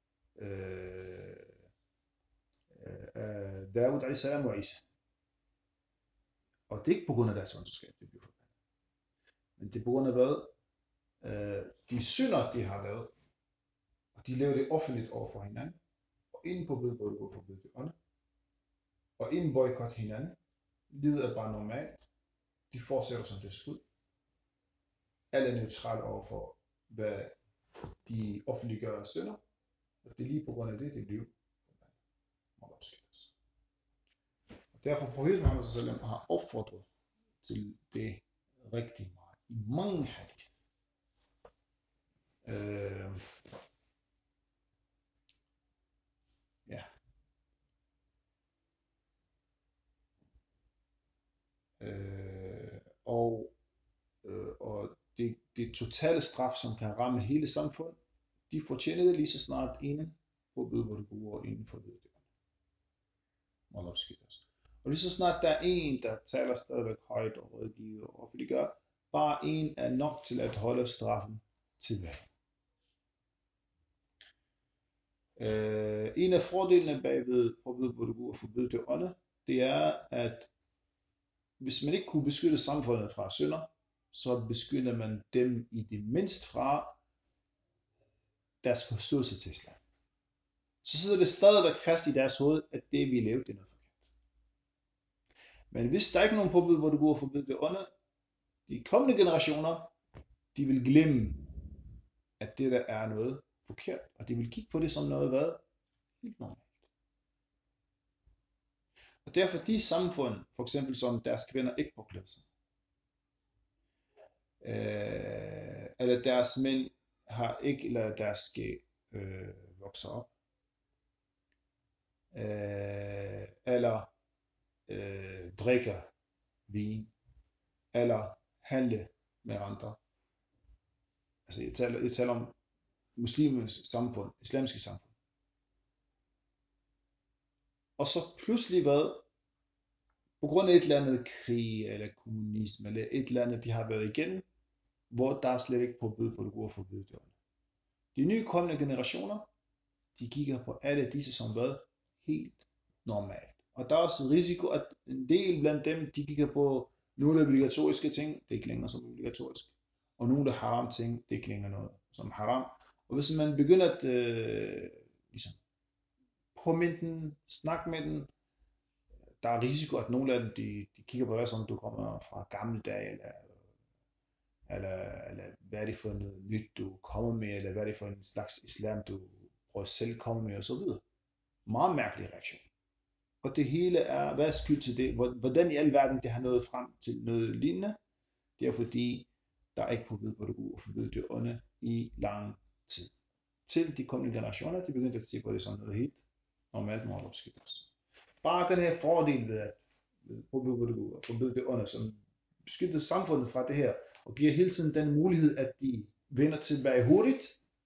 af David a.s. og Isa. Og det er ikke på grund af deres ondskab, de blev forbandet. Men det er på grund af hvad? De synder, de har lavet, og de laver det offentligt over for hinanden, og inden på bedbåd går forbyde det ånde, og inden boykot hinanden, livet er bare normalt, de fortsætter som det skud. Alle er neutrale over for, hvad de offentliggør synder, og det er lige på grund af det, det liv må opskilles. Og derfor profeten Muhammad sallam har opfordret til det rigtig meget, i mange hadith. Og det totale straf, som kan ramme hele samfundet, de fortjener det lige så snart inden på bøde, hvor det går og inden for det. Og lige så snart der er en, der taler stadigvæk højt og rådgiver og offentliggør, bare en er nok til at holde straffen tilbage. En af fordelene bagved påbud, hvor det går og forbyde det ånde, det er, at hvis man ikke kunne beskytte samfundet fra synder, så beskytter man dem i det mindste fra deres forståelse til islam. Så sidder det stadigvæk fast i deres hoved, at det vi lavede, det er noget forkert. Men hvis der ikke er nogen påbud, hvor det går og forbyde det ånde, de kommende generationer, de vil glemme, at det der er noget forkert, og de vil kigge på det som noget helt normalt. Og derfor de samfund, for eksempel som deres kvinder ikke på pladsen, eller deres mænd har ikke ladet deres skæg vokse op, eller drikker vin, eller handle med andre. Altså jeg taler om muslimers samfund, islamiske samfund. Og så pludselig på grund af et eller andet krig, eller kommunisme, eller et eller andet, de har været igennem, hvor der er slet ikke påbud på det gode og forbyde det onde. De nye kommende generationer, de kigger på alle disse som helt normalt. Og der er også en risiko, at en del blandt dem, de kigger på nogle obligatoriske ting, det er ikke længere som obligatorisk. Og nogle der haram ting, det er ikke længere noget som haram. Og hvis man begynder at ligesom påminde den, snakke med den, der er risiko, at nogle af dem, de kigger på dig, som du kommer fra gamle dage, eller hvad er det for noget nyt, du kommer med, eller hvad er det for en slags islam, du prøver selv komme med, og så videre. Meget mærkelig reaktion. Og det hele er, hvad er skyld til det? Hvordan i al verden det har nået frem til noget lignende? Det er fordi, der er ikke forbud på det gode og forbud det onde i lang tid. Til de kommende generationer, de begyndte at se på det som noget helt normalt må opskifte os. Bare den her fordel ved at forbud på det gode og forbud det onde, som beskytter samfundet fra det her, og giver hele tiden den mulighed, at de vender tilbage hurtigt,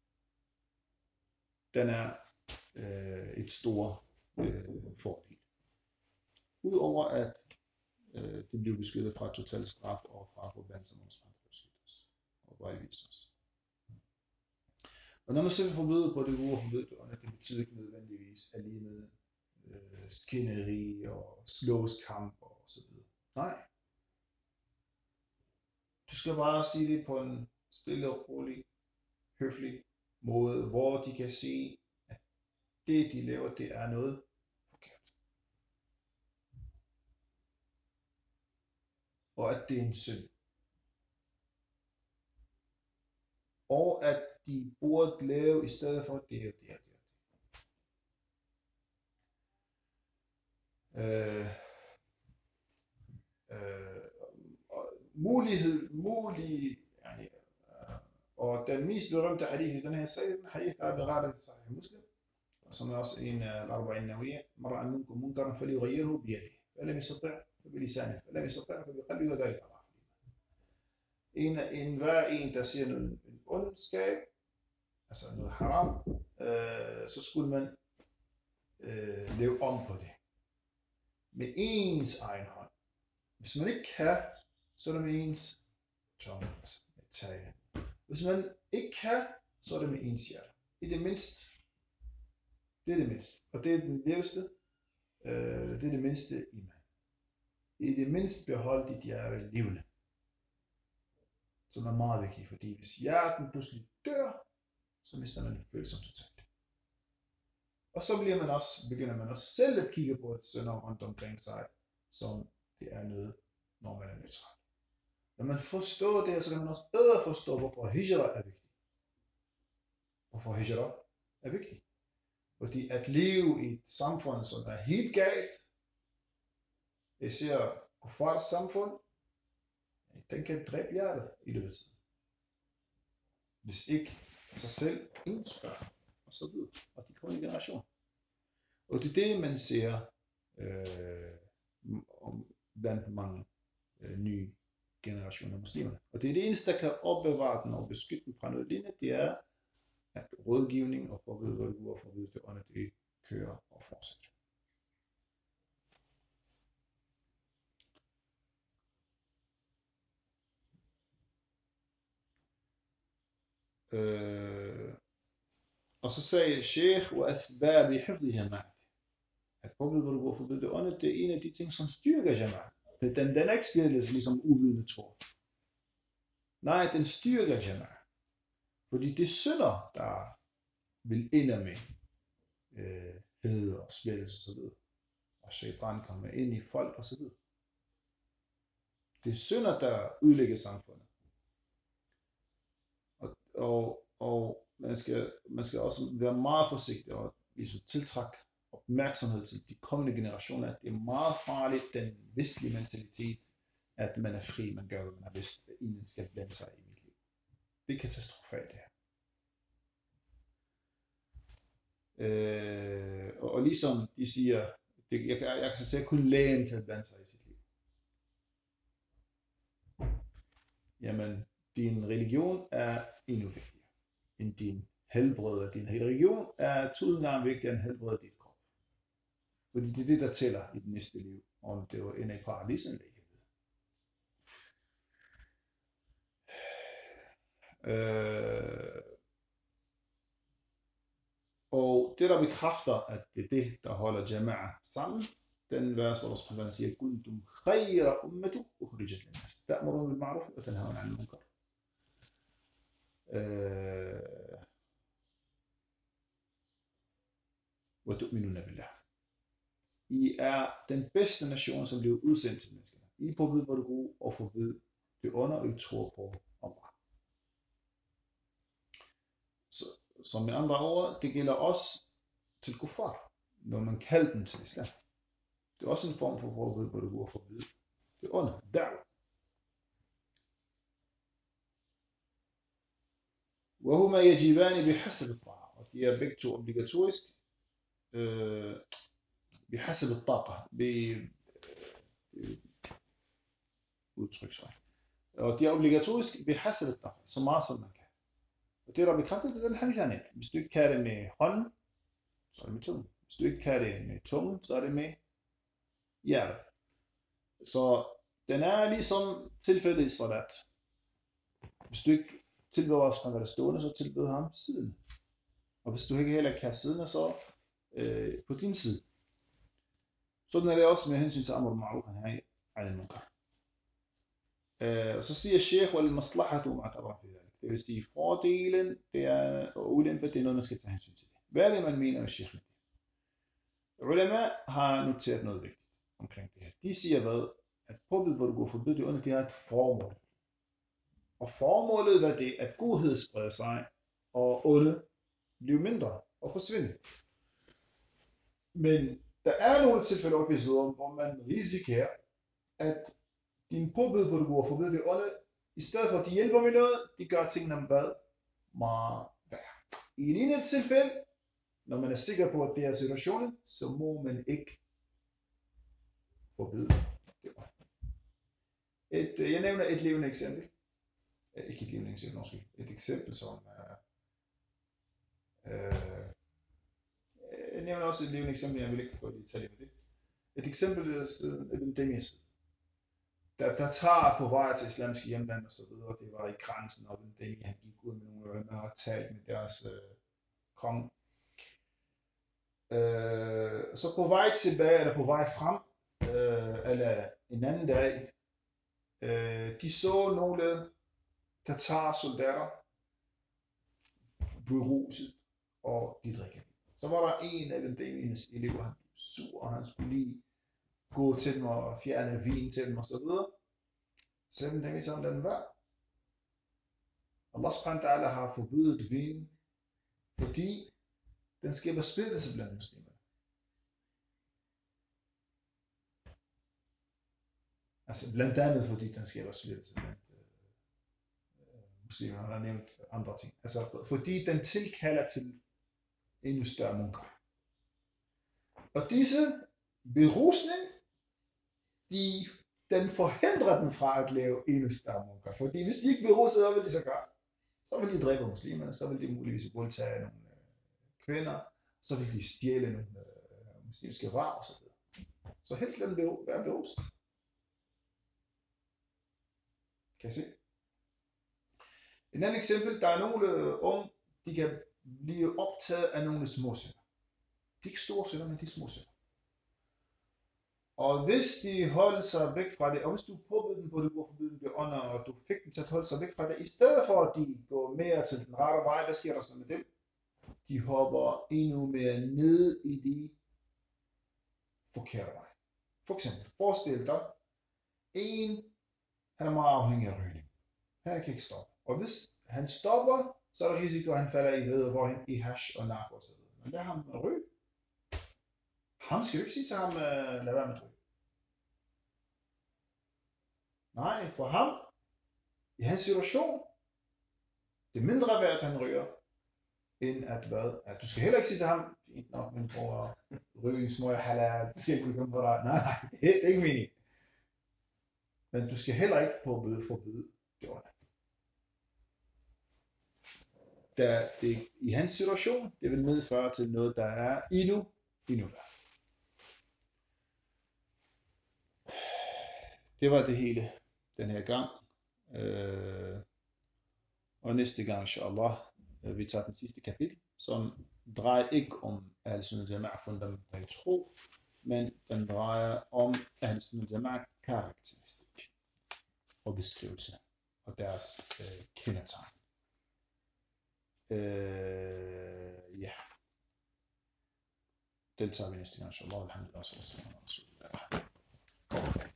den er et stort fordel. Udover at det bliver beskyttet fra total straf og fra forbandelse, som også beskyttes og vejviser os. Og når man selv forbyder på det gode og forbyder det onde, det betyder ikke nødvendigvis alene skænderi og slåskamp og så videre. Nej. Du skal bare sige det på en stille og rolig, høflig måde, hvor de kan se, at det de laver, det er noget forkert. Og at det er en synd. Og at de burde lave i stedet for det og det og det. Og den mest berømte hadith i den her sag, den hadith er berettet i Sahih Muslim, som er også en af al-Arba'in Nawiyya, mar'a minkum munkaran falyughayyirhu biyadihi, falam yastati' fabilisanihi, falam yastati' fabiqalbihi wa dhalika adhafu al-iman. En der siger noget ondskab, altså noget haram, så skulle man leve om på det med ens egen hånd. Hvis man ikke kan, så er det med ens tunge, altså med tale. Hvis man ikke kan, så er det med ens hjerte. I det mindste. Det er det mindste. Og det er den laveste. Det er det mindste iman. I det mindste behold dit hjerte levende. Som er meget vigtigt, fordi hvis hjerten pludselig dør, så mister man følelsen totalt. Og så begynder man også selv at kigge på et synder rundt omkring sig, som det er noget normalt neutralt. Når man forstår det, så kan man også bedre forstå, hvorfor hijra er vigtig. Hvorfor hijra er vigtig. Fordi at leve i et samfund, som er helt galt, især kuffars samfund, den kan dræbe hjertet i løbet af tiden. Hvis ikke sig selv, ens børn, og så videre, og de kommende generationer. Og det er det, man ser blandt mange nye generationer af muslimer. Og det er det eneste, der kan opbevare den og beskytte den fra noget lignende, det er, at rådgivning og forbud og forbud det onde, det kører og fortsætter. Og så sagde Sheikh wa asbab i hifdhi jama'at. At forbud og forbud det onde, det er en af de ting, som styrker jama'at. Den er ikke styrket ligesom uvidende tro. Nej, den styrker jama'at. Fordi det synder, der vil ende med had og splittelse og så videre. Og shaitan kommer ind i folk og så videre. Det er synder, der udlægger samfundet. Og man skal også være meget forsigtig og ligesom tiltrække opmærksomhed til de kommende generationer, at det er meget farligt, den vestlige mentalitet, at man er fri, man gør, hvad man har lyst, at ingen skal blande sig i mit liv. Det er katastrofalt det her. Og ligesom de siger, jeg kan acceptere kun lægen til at blande sig i sit liv. Jamen, din religion er endnu vigtigere end din helbred. Din religion er 1000 gange vigtigere end helbred dit krop. Fordi det er det, der tæller i det næste liv, om det var inde i paradis eller i helvede. Og det, der bekræfter, at det er det, der holder jama'a sammen, den vers, hvor Allah siger, kuntum khayra ummatu ukhrijat lin-nas, ta'muruna bil ma'ruf wa tanhauna 'anil munkar. Wa tu'minuna billah. I er den bedste nation, som bliver udsendt til menneskerne. I er påbud på det gode og forbud det onde, og I tror på Allah. Så med andre ord, det gælder også til kuffar, når man kalder dem til islam. Det er også en form for forbud på det gode og forbud det onde. Da'wah. وهما يجبان بحسب الطاعة. Og de er begge to obligatorisk بحسب الطاقة. udtryksvej. Og de er obligatorisk بحسب الطاقة. Så meget som man kan. Og det der bekræftet, det er den hadith han ikke. Hvis du ikke kan det med hånden, så er det med tungen. Hvis du ikke kan det med tungen, så er det med hjertet. Så den er ligesom tilfældet i salat. Hvis du ikke tilbeder os fra det stående, så tilbeder ham siden. Og hvis du ikke heller kan siden, så på din side. Sådan er det også med hensyn til amr al-ma'ruf og nahy anil munkar. Så siger Sheikh wal maslahatu mu'tabar fi dhalik. Det vil sige fordelen, det er og ulempe, det er noget man skal tage hensyn til. Hvad er det man mener med Sheikh? Ulema har noteret noget vigtigt omkring det her. De siger hvad? At påbud på det gode forbud det onde, det har et formål. Og formålet var det, at godhed spreder sig, og onde bliver mindre og forsvinder. Men der er nogle tilfælde og episoder, hvor man risikerer, at din påbud på det gode forbud det onde, i stedet for at de hjælper med noget, de gør tingene hvad? Meget værre. I en enkelt tilfælde, når man er sikker på, at det er situationen, så må man ikke forbyde det onde. Jeg nævner et levende eksempel. Ikke et levende eksempel, måske. Et eksempel, som jeg nævner også et levende eksempel, jeg vil ikke gå i detalje med det. Et eksempel er Ibn Taymiyyah, der tager på vej til islamiske hjemland og så videre. Det var i grænsen, og Ibn Taymiyyah han gik ud med nogle og har talt med deres konge. Så på vej tilbage, eller på vej frem, eller en anden dag, de så nogle Tatar-soldater beruset, og de drikker. Så var der en af Ibn Taymiyyahs elever, han blev sur, og han skulle lige gå til dem og fjerne vin til dem og så videre. Så Ibn Taymiyyah sagde, lad den være. Allah subhanahu wa ta'ala har forbydet vin, fordi den skaber splittelse blandt muslimer. Altså blandt andet fordi den skaber splittelse blandt muslimer, han har nævnt andre ting. Altså fordi den tilkalder til endnu større munkar. Og disse berusning, den forhindrer dem fra at lave endnu større munkar. Fordi hvis de ikke beruser, hvad vil de så gøre? Så vil de dræbe muslimerne, så vil de muligvis voldtage nogle kvinder, så vil de stjæle nogle muslimske varer osv. Så helst lad dem være beruset. Kan I se? Et andet eksempel, der er nogle unge, de kan blive optaget af nogle småsynder. De er ikke store synder, men de er små synder. Og hvis de holder sig væk fra det, og hvis du påbød dem på det gode forbud, det ånder, og du fik dem til at holde sig væk fra det, i stedet for at de går mere til den rette vej, hvad sker der så med dem? De hopper endnu mere ned i de forkerte vej. For eksempel, forestil dig, han er meget afhængig af rygning. Han kan ikke stoppe. Og hvis han stopper, så er der risiko, at han falder i ved, hvor i hash og narko osv. Men lad ham ryge. Ham skal jo ikke sige til ham, lad være med at ryge. Nej, for ham, i hans situation, det er mindre værd, at han ryger, end at hvad? At du skal heller ikke sige til ham, fint nok, men for rygning, smøger, halal, det skal ikke komme på dig. Nej, det er ikke meningen. Men du skal heller ikke forbyde det onde. Da det i hans situation, det vil medføre til noget, der er endnu værre. Det var det hele den her gang. Og næste gang, inshallah, vi tager den sidste kapitel, som drejer ikke om Ahl-Sunnah Jama'a fundamental tro, men den drejer om Ahl-Sunnah Jama'a karakteristik og beskrivelse og deres kendetegn. Ja. Den tager vi næste gang, inshallah. Alhamdulillah.